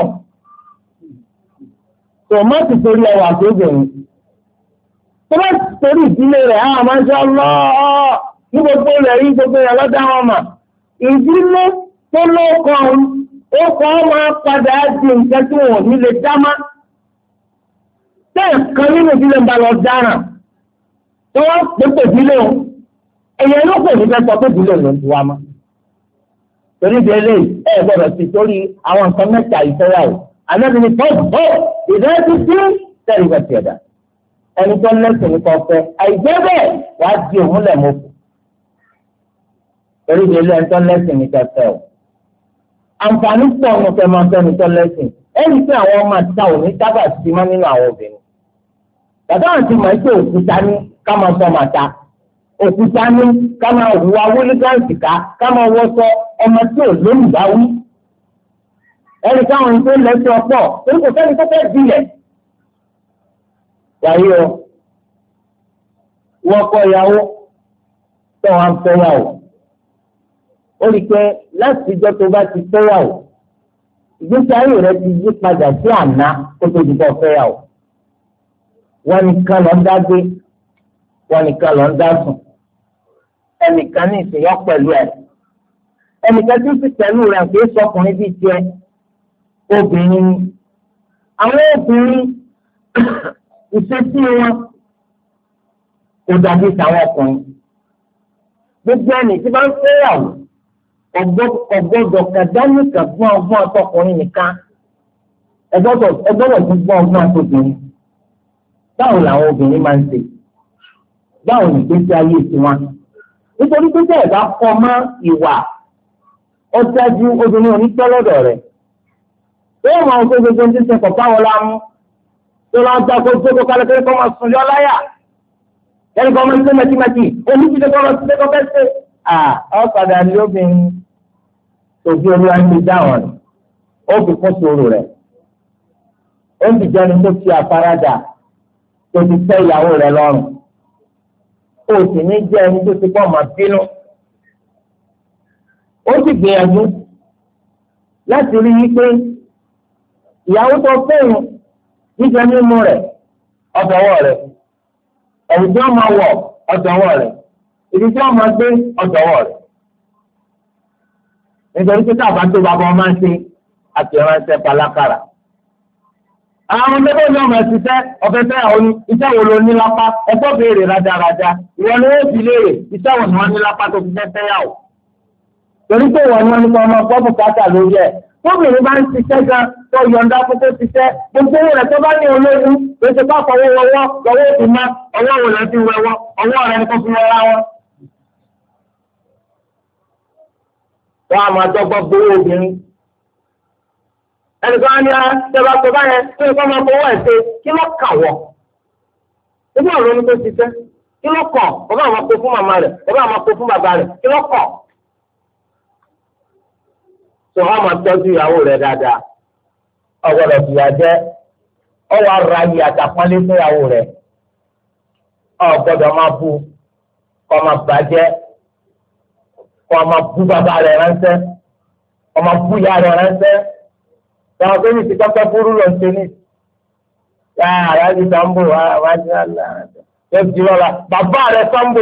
Speaker 1: Tòmátì torí ẹwà tó bẹ̀rẹ̀. Tó bá torí ìdílé rẹ̀ á máa ń sọ lọ́ọ́ ní gbogbo rẹ̀ rí gbogbo rẹ̀ lọ́dá wọn mà. Ìdílé tó lókan ó kọ́ máa padà di nǹkan tí wọn ò ní lè dá má. Bẹ́ẹ̀ kan nínú ìdílé ń bá lọ dáràn tí wọ́n pèpè ìdílé o ẹ̀yẹ ló pè ní fẹ́ sọ pé ìdílé ló ń tu wa mọ́. Torí ìdílé ẹ̀ gbọ́dọ̀ sí torí àwọn nǹkan mẹ́ta ìfẹ́yàwó. Ànábi ni tọ́jú ìdájú sí tẹ̀lé ìgbà tiẹ̀dá. Ẹni tó lẹ́sìn ní kọfẹ́ àìjẹ́ bẹ́ẹ̀ wàá di òun lẹ̀ mọ́kù. Torí ìdílé ẹni tó lẹ́sìn ní kẹfẹ́ o. Àǹfààní pọ̀ ọ̀nà kẹ́ máa fẹ́ ní tó lẹ́sìn. Ẹni tí àwọn ọmọ àti táwọn ní sábà sí mọ́ nínú àwọn obìnrin. Bàbá àti màáṣẹ́ òkúta ní ká máa sọ màta. Òkúta ní ká máa hùwà wílígáǹsì ká máa wọ́sọ ọmọ tí ò lóyún bá wí. Ẹni káwọn ń tó lẹ́sìn ọ̀pọ̀ torí kò sẹ́ni tó fẹ́ dilẹ̀. Wàyí o, wọ́n kọ́ ìyàwó tó wọn fẹ́yàwó. Ó rí i pé láti ìjọ tó bá ti fẹ́yàwó, ìgbésí ayé rẹ ti yí padà sí àná kó tó di bọ́ fẹ́yàwó. Wọ́n nìkan lọ ń dá gbé, wọ́n nìkan lọ ń dá sùn. Ẹnìkan ní ìsìnyọ́ pẹ̀lú ẹ̀. Ẹnìkan tí ń sì pẹ̀lú rẹ̀ kì í sọkùnrin bíi tiẹ̀. Obìnrin ni. Àwọn obìnrin ìṣesí wọn kò dàbí tàwọn ọkùnrin. Gbogbo ẹni tí bá ń fẹ́yàwó ọgbọ́dọ̀ kàdánìkà fún ọgbọ́n àtọkùnrin nìkan. Ẹgbọ́dọ̀ tún gbọ́ ọgbọ́n àtọkùnrin. Báwo làwọn obìnrin máa ń ṣe? Báwo ní ìgbésí ayé tiwọn? Nítorí pé bẹ́ẹ̀ bá kọ́ mọ́ ìwà ọ̀dájú obìnrin onítọ́lọ́dọ̀ rẹ̀. Bẹ́ẹ̀ máa ń kó gbogbo ní ṣe kọ̀ báwọn lámú. Tó lọ gba kó tó kálẹ̀ kó máa sùn yọ láyà. Ẹni kan máa ń ṣe mẹ́tìmẹ́tì. Omi ti ṣe kọ́ lọ sí ṣe kọ́ fẹ́ ṣe. Ọ̀padà ni obìnrin tòjú olúwa ń gbé dáhùn rẹ̀. Ó fi kún sòrò rẹ̀. Ó ń dìjọ́ ni tó fi àfaradà tó ti tẹ́ ìyàwó rẹ̀ lọ́rùn. O sì ní jẹ́ ẹni tó ti pọ̀ máa bínú. Ó sì gbìyànjú láti rí i pé ìyàwó tó fẹ́ràn jíjẹ mímú rẹ̀ ọ̀dọ̀wọ́ rẹ̀. Ẹ̀wù tí wọ́n máa wọ̀ ọ̀dọ̀wọ́ rẹ̀. Ibi tí wọ́n máa gbé ọ̀dọ̀wọ́ rẹ̀. Nítorí pé káàbá tó bá bọ́ máa ń ṣe àtìránṣẹ́ palákàrà. Àwọn ọmọdé ní ọmọ ẹ̀sìṣẹ́ ọ̀fẹ́ fẹ́ àwọn iṣẹ́ wo ló ní lápá ẹgbọ́ béèrè rádaràda ìwọ ni ó fi léèrè iṣẹ́ wo ni wọ́n ní lápá tó fi fẹ́ fẹ́yàwó. Torí pé ìwọ ni wọ́n ní kọ́ ọmọ gbọ́ bùkátà lórí ẹ̀. Tóbìnrin bá ń ṣiṣẹ́ gan tó yọ̀ǹda fún tó ṣiṣẹ́ gbogbo owó rẹ̀ tó bá ní olóyún ló ṣe bá fọwọ́ wọwọ́ lọ́wọ́ òfin má ọwọ́ wo rẹ̀ fi wẹwọ́ ọwọ́ rẹ̀ kó fi wọra wọn. Wọ́n á máa dọ́gbọ́n gbowó obìnrin. Ẹnìkan á ní ṣẹba tó bá yẹn tó nǹkan máa fọwọ́ ẹ̀ ṣe kí ló kà wọ́. Ebi ọ̀rọ̀ ni tó ṣiṣẹ́ kí ló kọ̀ bàbá àwọn kó fún màmá rẹ̀ bàbá àwọn kó fún bàbá rẹ̀ kí ló kọ̀. Sọ wọ́n máa tọ́jú ìyàwó rẹ̀ dáadáa. Ọ̀gbọ́dọ̀ fìyà jẹ ọwọ́ ara yìí àtàpọ́nlé fún ìyàwó rẹ̀. Ọ̀gbọ́dọ̀ máa bú kọ́ máa bàjẹ́ kọ́ máa bú bàbá rẹ̀ ránṣẹ́ kọ́ máa bú ìyá rẹ̀ ránṣẹ́. Àwọn tó ní ti kọ́kọ́ burú lọ sí ní. Àyájú Sambo, àwájú àlá. Yóò di lọ́la. Bàbá rẹ̀ Sambo.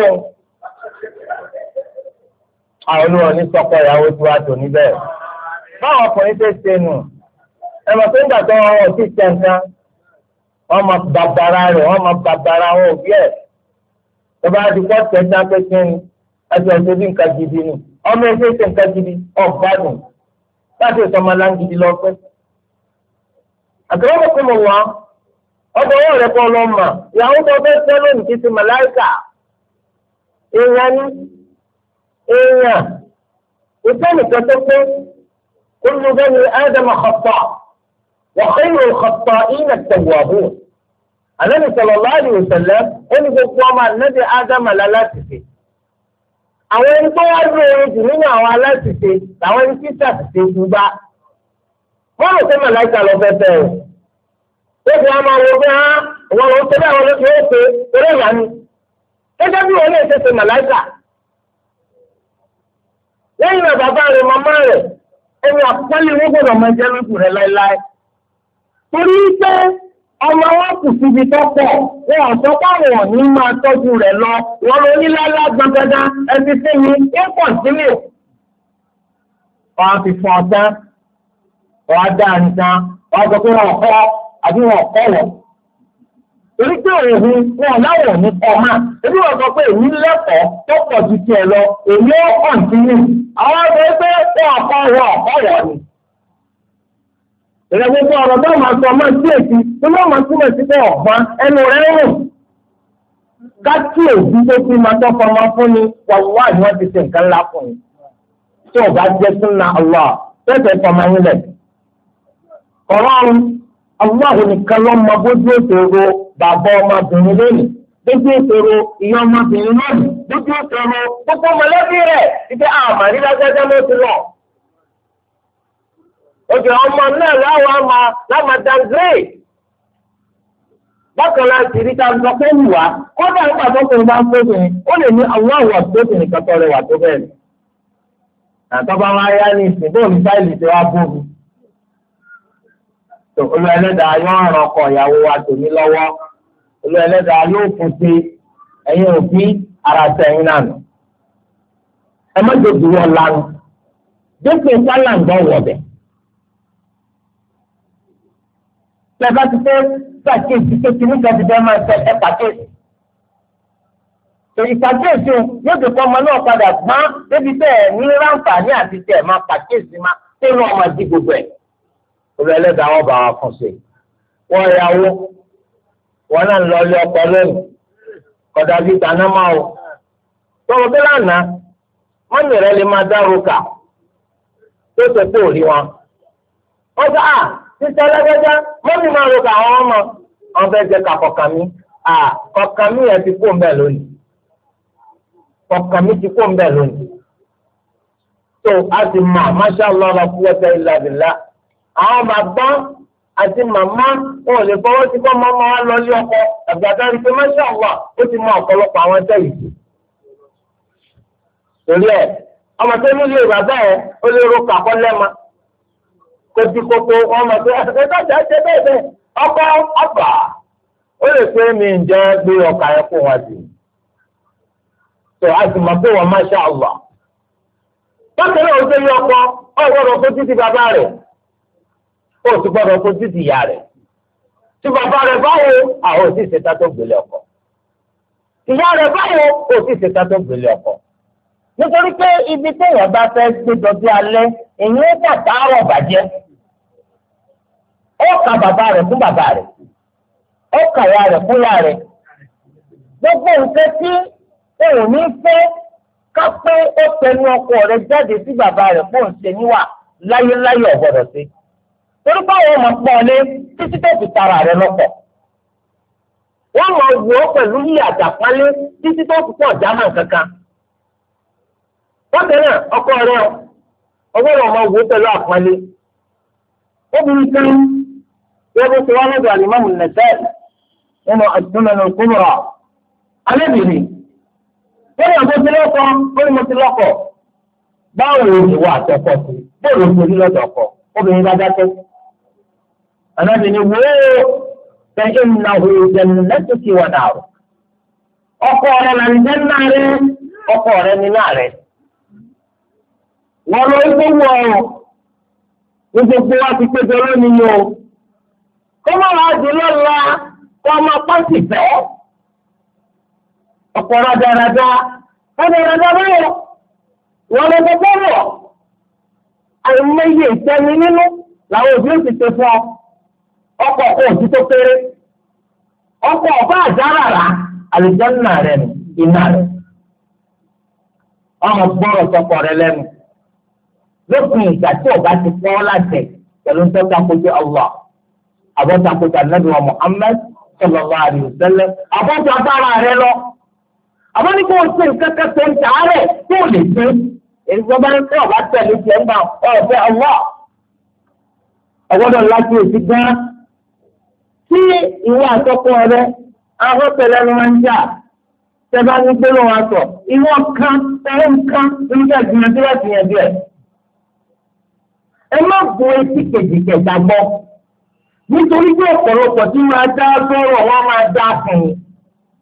Speaker 1: Àwọn olúwa ní sọ́kọ̀ ìyàwó tí wàá tò níbẹ̀. Báwọn ọkùnrin ṣe ṣe nù. Ẹ mọ̀ pé nígbà tó wọn ò tí tẹ̀ nǹkan. Wọ́n máa bàbàrà rẹ̀, wọ́n máa bàbàrà wọn òbí ẹ̀. Tó bá di kọ́ tẹ̀sán pé kí ni ẹjọ́ ẹ̀ṣẹ̀ bí nǹkan gidi ni. Ọmọ ẹ̀ṣẹ̀ ṣe nǹkan gidi ọ̀gbádùn. Láti ìsọmọ láǹgidi lọ pẹ́. Àkàrà kò mọ̀ wá ọ̀dọ̀ wọn rẹ̀ kọ́ lọ mà ìyàwó tó fẹ́ fẹ́ lónìí kí ti màláìkà èèyàn ní èèyàn ìfẹ́ nìkan tó pé kullu bani Adama khata' wa khayrul khatta'ina at-tawwabun. Ànábì sallallahu alaihi wasallam ó ní gbogbo ọmọ ànábì Ádámà láláṣìṣe. Àwọn ẹni tó wá lóore jù nínú àwọn aláṣìṣe làwọn ẹni tí ṣàṣìṣe jù bá. Wọ́n rò pé màláìka lọ fẹ́ fẹ́ o. Ó fi àwọn ọmọ ọgbẹ́ hàn wọ́n lọ sí àwọn olóṣèlú ó pé eré ìyá ni. Gẹ́gẹ́ bí wọ́n lè ṣe ṣe màláìka. Lẹ́yìn náà bàbá rẹ̀ màmá rẹ̀ ẹni àpọ́nlé wọn gbọ́dọ̀ máa jẹ́ lójú rẹ̀ láéláé. Torí pé ọmọ wọn kù síbi tó pọ̀ wọn ò sọ pé àwọn òní máa tọ́jú rẹ̀ lọ wọn lọ ní lálá gbọ̀ngàdá ẹbí sí mi ó pọ̀ sílẹ̀. Wọ́n á fi fún ọ̀tá. wọ́n á dá nǹkan wọ́n á sọ pé wọ́n kọ́ àbí wọ́n kọ́ wọ́n. torí pé òun wọn láwọn ò ní kọ́ máa ebi wọ́n sọ pé èmi lẹ́kọ̀ọ́ tó pọ̀ ju tiẹ̀ lọ èmi ó kọ̀ǹtínú àwọn ọ̀dọ́ pé wọ́n kọ́ wọ́n ni. ìrẹ́ gbogbo ọ̀rọ̀ tó máa sọ ọmọ sí èsì tó máa máa túmọ̀ sí pé ọ̀gbọ́n ẹnu rẹ̀ rùn. káàkiri òbí tó fi máa tọ́ fọmọ fún ni wàhùwà ni wọ́n ti ṣe nǹkan ńlá fún yín. tí ọba jẹ́ súnà Allah tẹ́tẹ̀ fọmọ yín lẹ̀. ọlọ́run Allah nìkan ló mọ bójú òṣèré bàbá ọmọbìnrin lónìí bójú òṣèré ìyá ọmọbìnrin lónìí bójú òṣèré gbogbo mọ̀lẹ́bí rẹ̀ ibi àmàlí lágbájá ló ti lọ. Oge ọmọ náà láwọn dangrèé. Bákan náà sì rí ká sọ pé wùwá kódà nígbà tó kùnrin bá ń fóbìnrin ó lè ní àwọn àwọ̀ tó sì nìkan tó rẹwà tó bẹ́ẹ̀. Àtọ́ba wa yá ní ìsìn bóun fáìlì tí wàá bóbi. Olú ẹlẹ́dàá yóò ràn ọkọ ìyàwó wa tòmí lọ́wọ́. Olú ẹlẹ́dàá yóò fún sí ẹ̀yin òbí ara tẹ̀yìn náà nù. Ẹ má jòjì wọn lánàá. Dípò sálà ń gbọ́ wọ̀bẹ̀. Tẹ́lá ti fẹ́ pàkíyèsí kékeré nígbà tí bẹ́ẹ̀ máa tẹ ẹ pàkíyèsí. Ìpàkíyèsí o yóò dé fọmọ náà padà gbọ́n débi bẹ́ẹ̀ ní ráǹfààní àti tẹ̀ máa pàkíyèsí máa tẹ́lu ọmọ di gbogbo ẹ̀. Olú ẹlẹ́dàá wọn bá wa fún sí. Wọ́n yàwó wọn náà ń lọ ilé ọkọ lónìí. Kọ̀dà bíi tàná máa o. Tọ́wọ́ bí lánàá mọ́nì rẹ̀ lè máa dárò kà tó ṣe pé òrí wọn. Wọ́n sọ sísẹ lẹgbẹjẹ mọmi máa ro àwọn ọmọ wọn fẹẹ jẹ ká kọkànmí kọkànmí yẹn ti kó mbẹ lónìí kọkànmí ti kó mbẹ lónìí tó a ti mọ masha Allah la quwwata illa billah àwọn bàbá àti màmá wọn ò lè fọwọ́ sí kọ́ mọ́mọ́ wa lọ lé ọkọ àgbàdo rí pé masha Allah ó ti mọ ọ̀pọ̀lọpọ̀ àwọn ẹsẹ̀ yìí torí ẹ ọmọ tó nílé bàbá ẹ ó lè ro kàkọ́ lẹ́ẹ̀ma. Kókó wọn mọ̀ pé ẹ̀ka ṣe bẹ́ẹ̀ ọkọ ọba ó lè pé mi ń jẹ́ gbé ọkà yẹn fún wa sí. Tó a sì mọ̀ pé wọ́n masha Allah. Bákan náà ó ṣe yí ọkọ ọ gbọ́dọ̀ fojú ti bàbá rẹ̀ ó sì gbọ́dọ̀ fojú ti ìyá rẹ̀. Tí bàbá rẹ̀ báwo àwọn ò sì ṣe tátó gbélé ọkọ. Ìyá rẹ̀ báwo ò sì ṣe tátó gbélé ọkọ. Nítorí pé ibi téèyàn bá fẹ́ gbé dọ̀bí alẹ́ èyí ó kà táàrọ̀ bàjẹ́. Ó ka bàbá rẹ̀ fún bàbá rẹ̀. Ó kà ya rẹ̀ fún ya rẹ̀. Gbogbo nǹkan tí òun ní fẹ́ ká pé ó tẹnu ọkọ rẹ̀ jáde sí bàbá rẹ̀ fún òun ṣe níwà láyéláyé ọ̀gbọ́dọ̀ sí. Torí báwo ọmọ pọ̀ lé títí tó fi tara rẹ̀ lọ́pọ̀. Wọ́n máa wò ó pẹ̀lú yí àjàpálẹ̀ títí tó fi pọ̀ jámà kankan. Bákan náà ọkọ rẹ̀ ọgbọ́dọ̀ máa wò ó pẹ̀lú àpọ́nlé. Obìnrin kan yẹ kó ti wá lọ́dọ̀ àlìmọ́mù Nasa'i nínú As-Sunan al-Kubra. Alẹ́bìnrin wọ́n ní àbọ̀ tí lọ́kọ̀ wọ́n ní mo ti lọ́kọ̀. Báwo ni ìwà àtọ́kọ̀ sí? Bóòlù ti rí lọ́dọ̀ ọkọ? Obìnrin bá dákẹ́. Ànábìnrin wo fẹ́ innahu jannatuki wa nar. Ọkọ rẹ̀ là ń jẹ́ náà rẹ̀, ọkọ rẹ̀ ní náà rẹ̀. Wọ́n lọ ikú wọ̀ ọ́ ní gbogbo wa ti péjọ lónìí o. Kọ́mọ́ wa di lọ́la kọ́ ọmọ pọ́ǹsì fẹ́. Ọ̀pọ̀ rádaràdá báyọ̀ wọ́n lọ gbogbo wọ̀. Àìmọye ìtẹ́ni nínú làwọn òbí ó ti ṣe fún ọ. Ọkọ̀ kò sí tó kéré. Ọkọ̀ ọ̀bá àjáràrà àlùjànnà rẹ̀ nù iná rẹ̀. Ọmọ gbọ́rọ̀ sọkọ rẹ̀ lẹ́nu. Lópin ìgbà tí ọba ti fọ́ láti pẹ̀lú ń tọ́ka kojú Allah. Àbọ̀tà kojú Ànábì wa Muhammad sallallahu alaihi wasallam. Àbọ̀tà bára rẹ̀ lọ. Àbọ̀ ní kò sí nǹkan kan tó ń tààrẹ̀ tó lè ṣe. Èyí tó bá ń tẹ́ ọba tẹ̀lé tiẹ̀ ń bá ọ̀fẹ́ Allah. Ọgbọ́dọ̀ láti èsì gan. Tí ìwọ àtọkọ rẹ ahọ́n tẹ̀lé ló máa ń jà. Tẹ́bá ní gbóló wọn sọ. Ìwọ kan ẹ̀rọ nǹkan oníkà gbìyànjú láti yànjú ẹ̀. Ẹ má bu etí kejì kẹta gbọ́. Nítorí pé ọ̀pọ̀lọpọ̀ tí máa dá sọ̀rọ̀ wọn máa dá fún un.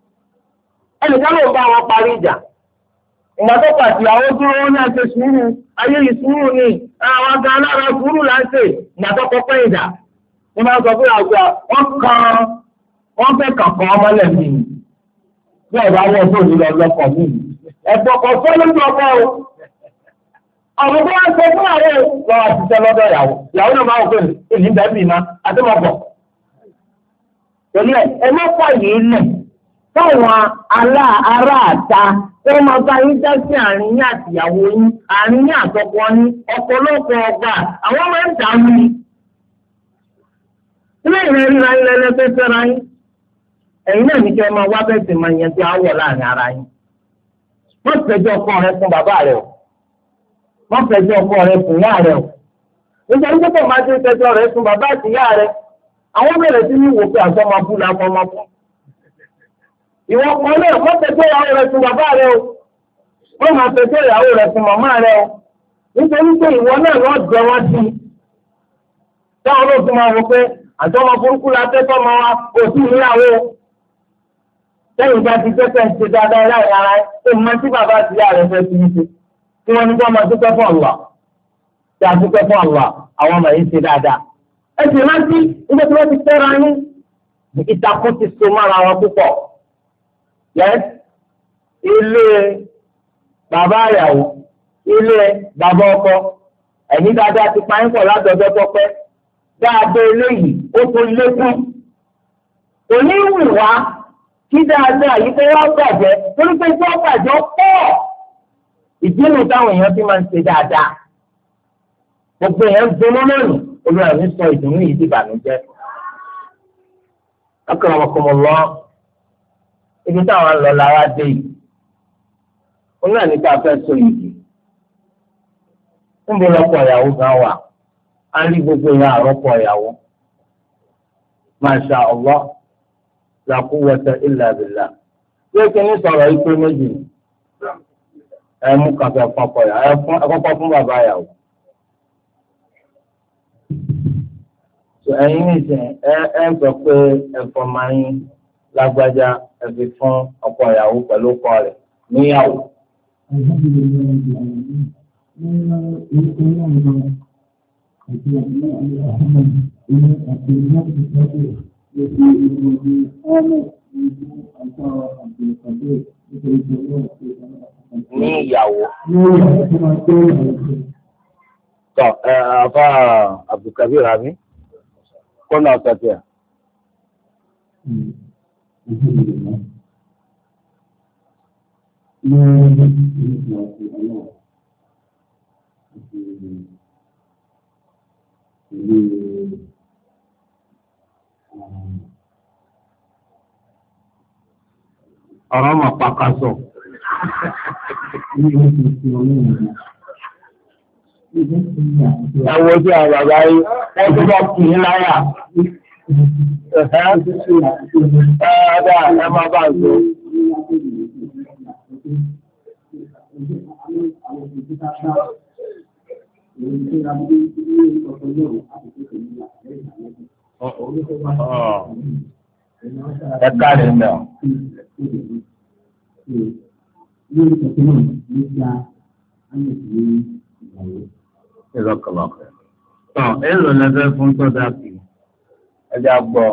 Speaker 1: Ẹnìkan ló bá wọn parí ìjà. Ìgbà tó pàtì àwọn dúró wọn ní àti sùúrù ayé ìsúrù ni àwọn àgbà alára sùúrù là ń ṣe ìgbàtọ́ kọ́kọ́ ìdá ní máa sọ pé àgbà wọ́n fẹ́ kàkọ́ ọmọlẹ̀ mi ni bí ọ̀rọ̀ àwọn ọ̀dọ́ òní lọ lọ́kọ̀ mi ni ẹ̀gbọ́n kan fẹ́ lójú ọkọ̀ o ọ̀rọ̀ tó wá sọ fún ààrẹ lọ́wọ́ àtijọ́ lọ́dọ̀ ìyàwó náà máa wọ pé èyí bẹ́ẹ̀ bì má àtẹ́mọ̀pọ̀ pẹ̀lú ẹ mọ́pọ̀ yìí lẹ̀ táwọn ará àta wọ́n máa bá yín dá sí àárín yín àtìyàwó yín àárín yín àtọkọ yín ọ̀pọ̀lọpọ̀ ọgbà àwọn máa ń dààmú ni. ilé ìrìn ríra yín lẹ́lẹ́fẹ́ fẹ́ra yín ẹ̀yin náà ní kí ẹ máa wá bẹ́ẹ̀ sì máa yẹn tí a wọ̀ láàrin ara yín. wọ́n fẹjọ́ ọkọ rẹ fún bàbá rẹ o wọ́n fẹjọ́ ọkọ rẹ fún ìyá rẹ o nítorí pé kò máa ti fẹjọ́ rẹ fún bàbá àti ìyá rẹ àwọn bẹ̀rẹ̀ sí ní wò pé àtọ́mọ́bú la fọmọ́bú. ìwọ kan náà wọ́n fẹjọ́ ìyàwó rẹ fún bàbá rẹ o wọ́n máa fẹjọ́ ìyàwó rẹ fún màmá rẹ o nítorí pé ìwọ náà lọ́ọ́ jẹ wọ́n sí i. táwọn ló tún máa wò pé àtọ́mọ́ burúkú la fẹ́ tọ́mọ wa kò sí ìyàwó. sẹ́yìn bá ti tẹ́tẹ́ ń ṣe dáadáa láì ara ẹ̀ tó máa tí bàbá àti ìyá rẹ fẹ́ fi ń ṣe tí wọ́n ní kó máa dúpẹ́ fún àlùwà tí a dúpẹ́ fún àlùwà àwọn ọmọ yìí ṣe dáadáa. ẹ sì rántí nígbà tí wọ́n ti fẹ́ra yín ìtàkùn ti so mára wọn púpọ̀. ilé bàbá ìyàwó ilé bàbá ọkọ ẹ̀yin dáadáa ti pa yín pọ̀ látọjọ́ tó pẹ́ dáadáa eléyìí ó tó lékún. òní wù wá kí dáadáa yìí pé wọ́n gbàjẹ́ torí pé tí wọ́n gbàjẹ́ pọ̀ ìdínú táwọn èèyàn ti máa ń ṣe dáadáa. gbogbo èèyàn ń dunú lónìí olùrà mi sọ ìdùnnú yìí di ìbànújẹ́. akramakumullah ibi táwọn lọ la wá dé yìí olùrà ní ká fẹ́ so yìí ń bọ lọ́pọ̀ ìyàwó gan wà á rí gbogbo ìyá àrọ́pọ̀ ìyàwó masha Allah la quwwata illa billah yóò kí ní sọ̀rọ̀ ikú méjì ẹ mú kàfẹ pọpọ yà ẹ kọ́kọ́ fún bàbá ìyàwó. ẹ̀yin nìsín ẹ sọ pé ẹ̀fọ́ máa ń lágbájá ẹ fi fún ọkọ ìyàwó pẹ̀lú ọkọ rẹ̀ níyàwó. Ní ìyàwó. Tọ́ àfa Abdulkabir Ami kọ́nà ọ̀tọ̀tẹ̀. Ọ̀rọ̀ mà pàkàṣọ. Ẹ wo sí àwọn bàbá yìí, wọ́n tó bá kì í láyà. Ẹ máa bá a sọ. Ẹ káre ń bẹ̀. Ìrọ̀kọ̀lọ̀kọ̀. Tọ́ èlò lẹ́fẹ́ fún sọ́dá kì í. Ẹja gbọ́.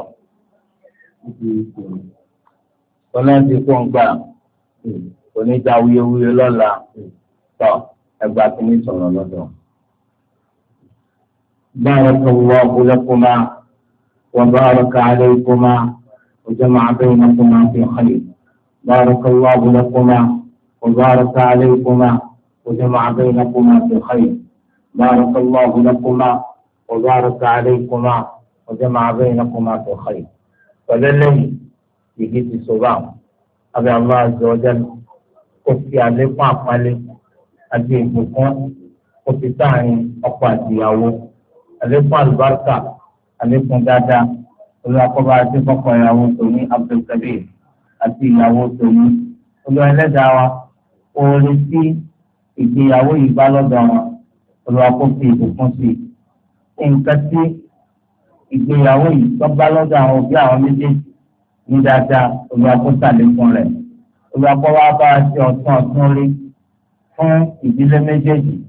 Speaker 1: Tọ́lá ti kó ń gbà. Oníjà wuyewuye lọ́la. Tọ́ ẹgbàá kìíní sọ̀rọ̀ lọ́dọ̀. بارك الله لكما وبارك عليكما وجمع بينكما في خير. بارك الله لكما وبارك عليكما وجمع بينكما في خير. بارك الله لكما وبارك عليكما وجمع بينكما في خير. فللي يجي الصباح أبي الله عز وجل قصي عليكم أقمالي أجيبكم قصي تاني أقواتي àlékún àlùbáríkà àlékún dáadáa olùwàkọ́bá àti fọ́kàn ìyàwó tòní Abdulkabir àti ìyàwó tòní olùwà ẹlẹ́dàá wa oore tí ìgbéyàwó yìí bá lọ́dọ̀ wọn olùwàkọ́bí ìbùkún sí i nǹkan tí ìgbéyàwó yìí tó bá lọ́dọ̀ àwọn òbí àwọn méjèèjì ní dáadáa olùwàkọ́bí àlékún rẹ̀ olùwàkọ́bá bá a ṣe ọ̀tún rí fún ìdílé méjèèjì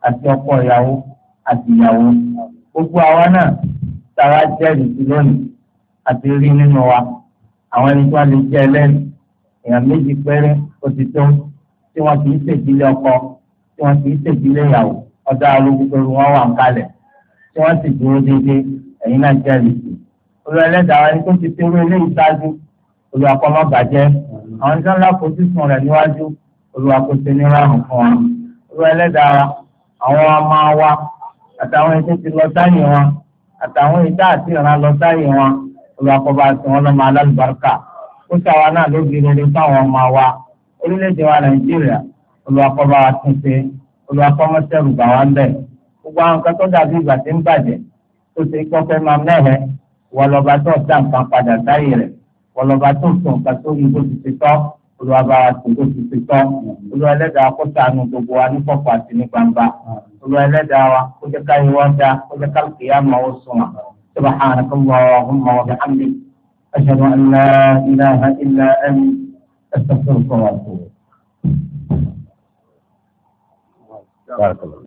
Speaker 1: àti ọkọ ìyàwó àti ìyàwó. Gbogbo àwa náà tàwa jẹ́rìí sí lónìí àti rí nínú wa àwọn ẹni tí wọ́n lè jẹ́ ẹlẹ́rìí èèyàn méjì péré ó ti tó tí wọ́n kì í ṣèdílé ọkọ tí wọ́n kì í ṣèdílé ìyàwó ọ̀dọ́ arúgbó pẹ̀lú wọn wà ń kalẹ̀ tí wọ́n sì dúró déédéé ẹ̀yin náà jẹ́rìí sí. Olúwa ẹlẹ́dàá wa ni tó ti ṣerú eléyìí ṣáájú Olúwa kó má bàjẹ́ àwọn tí wọ́n láfojúsùn rẹ̀ níwájú Olúwa kó ṣe ní ráhùn fún wa. Olúwa ẹlẹ́dàá wa àwọn ọmọ wa àtàwọn ètò ti lọ sáyé wọn àtàwọn ètò àti ìran lọ sáyé wọn Olúwa kó bá ṣe wọn lọ́mọ alálùbáríkà ó ṣàwa náà ló bí rere fáwọn ọmọ wa orílẹ̀-èdè wa Nàìjíríà Olúwa kó bá wa tún ṣe Olúwa kó má ṣẹ̀rù bà wá ń bẹ̀. Gbogbo àwọn kan tó dàbí ìgbà tí ń bàjẹ́ tó ṣe kí wọ́n fẹ́ máa mẹ́hẹ̀ẹ́ wọ́n lọ́ba tó dá nǹkan padà sáyé rẹ̀ wọ́n lọ́ba tó sùn nǹkan tó yí bó ti ṣe tọ́ Olúwa bá wa sùn bó ti ṣe tọ́. Olúwa ẹlẹ́dàá kó ṣàánú gbogbo wa ní kọ̀kọ̀ àti ní gbangba. Olúwa ẹlẹ́dàá wa kó jẹ́ ká yíwọ́ dá kó jẹ́ ká kìyàmá ó sùn wa. Subhanaka Allahumma wa bihamdik ashhadu an la ilaha illa anta astaghfiruka wa atubu ilayk.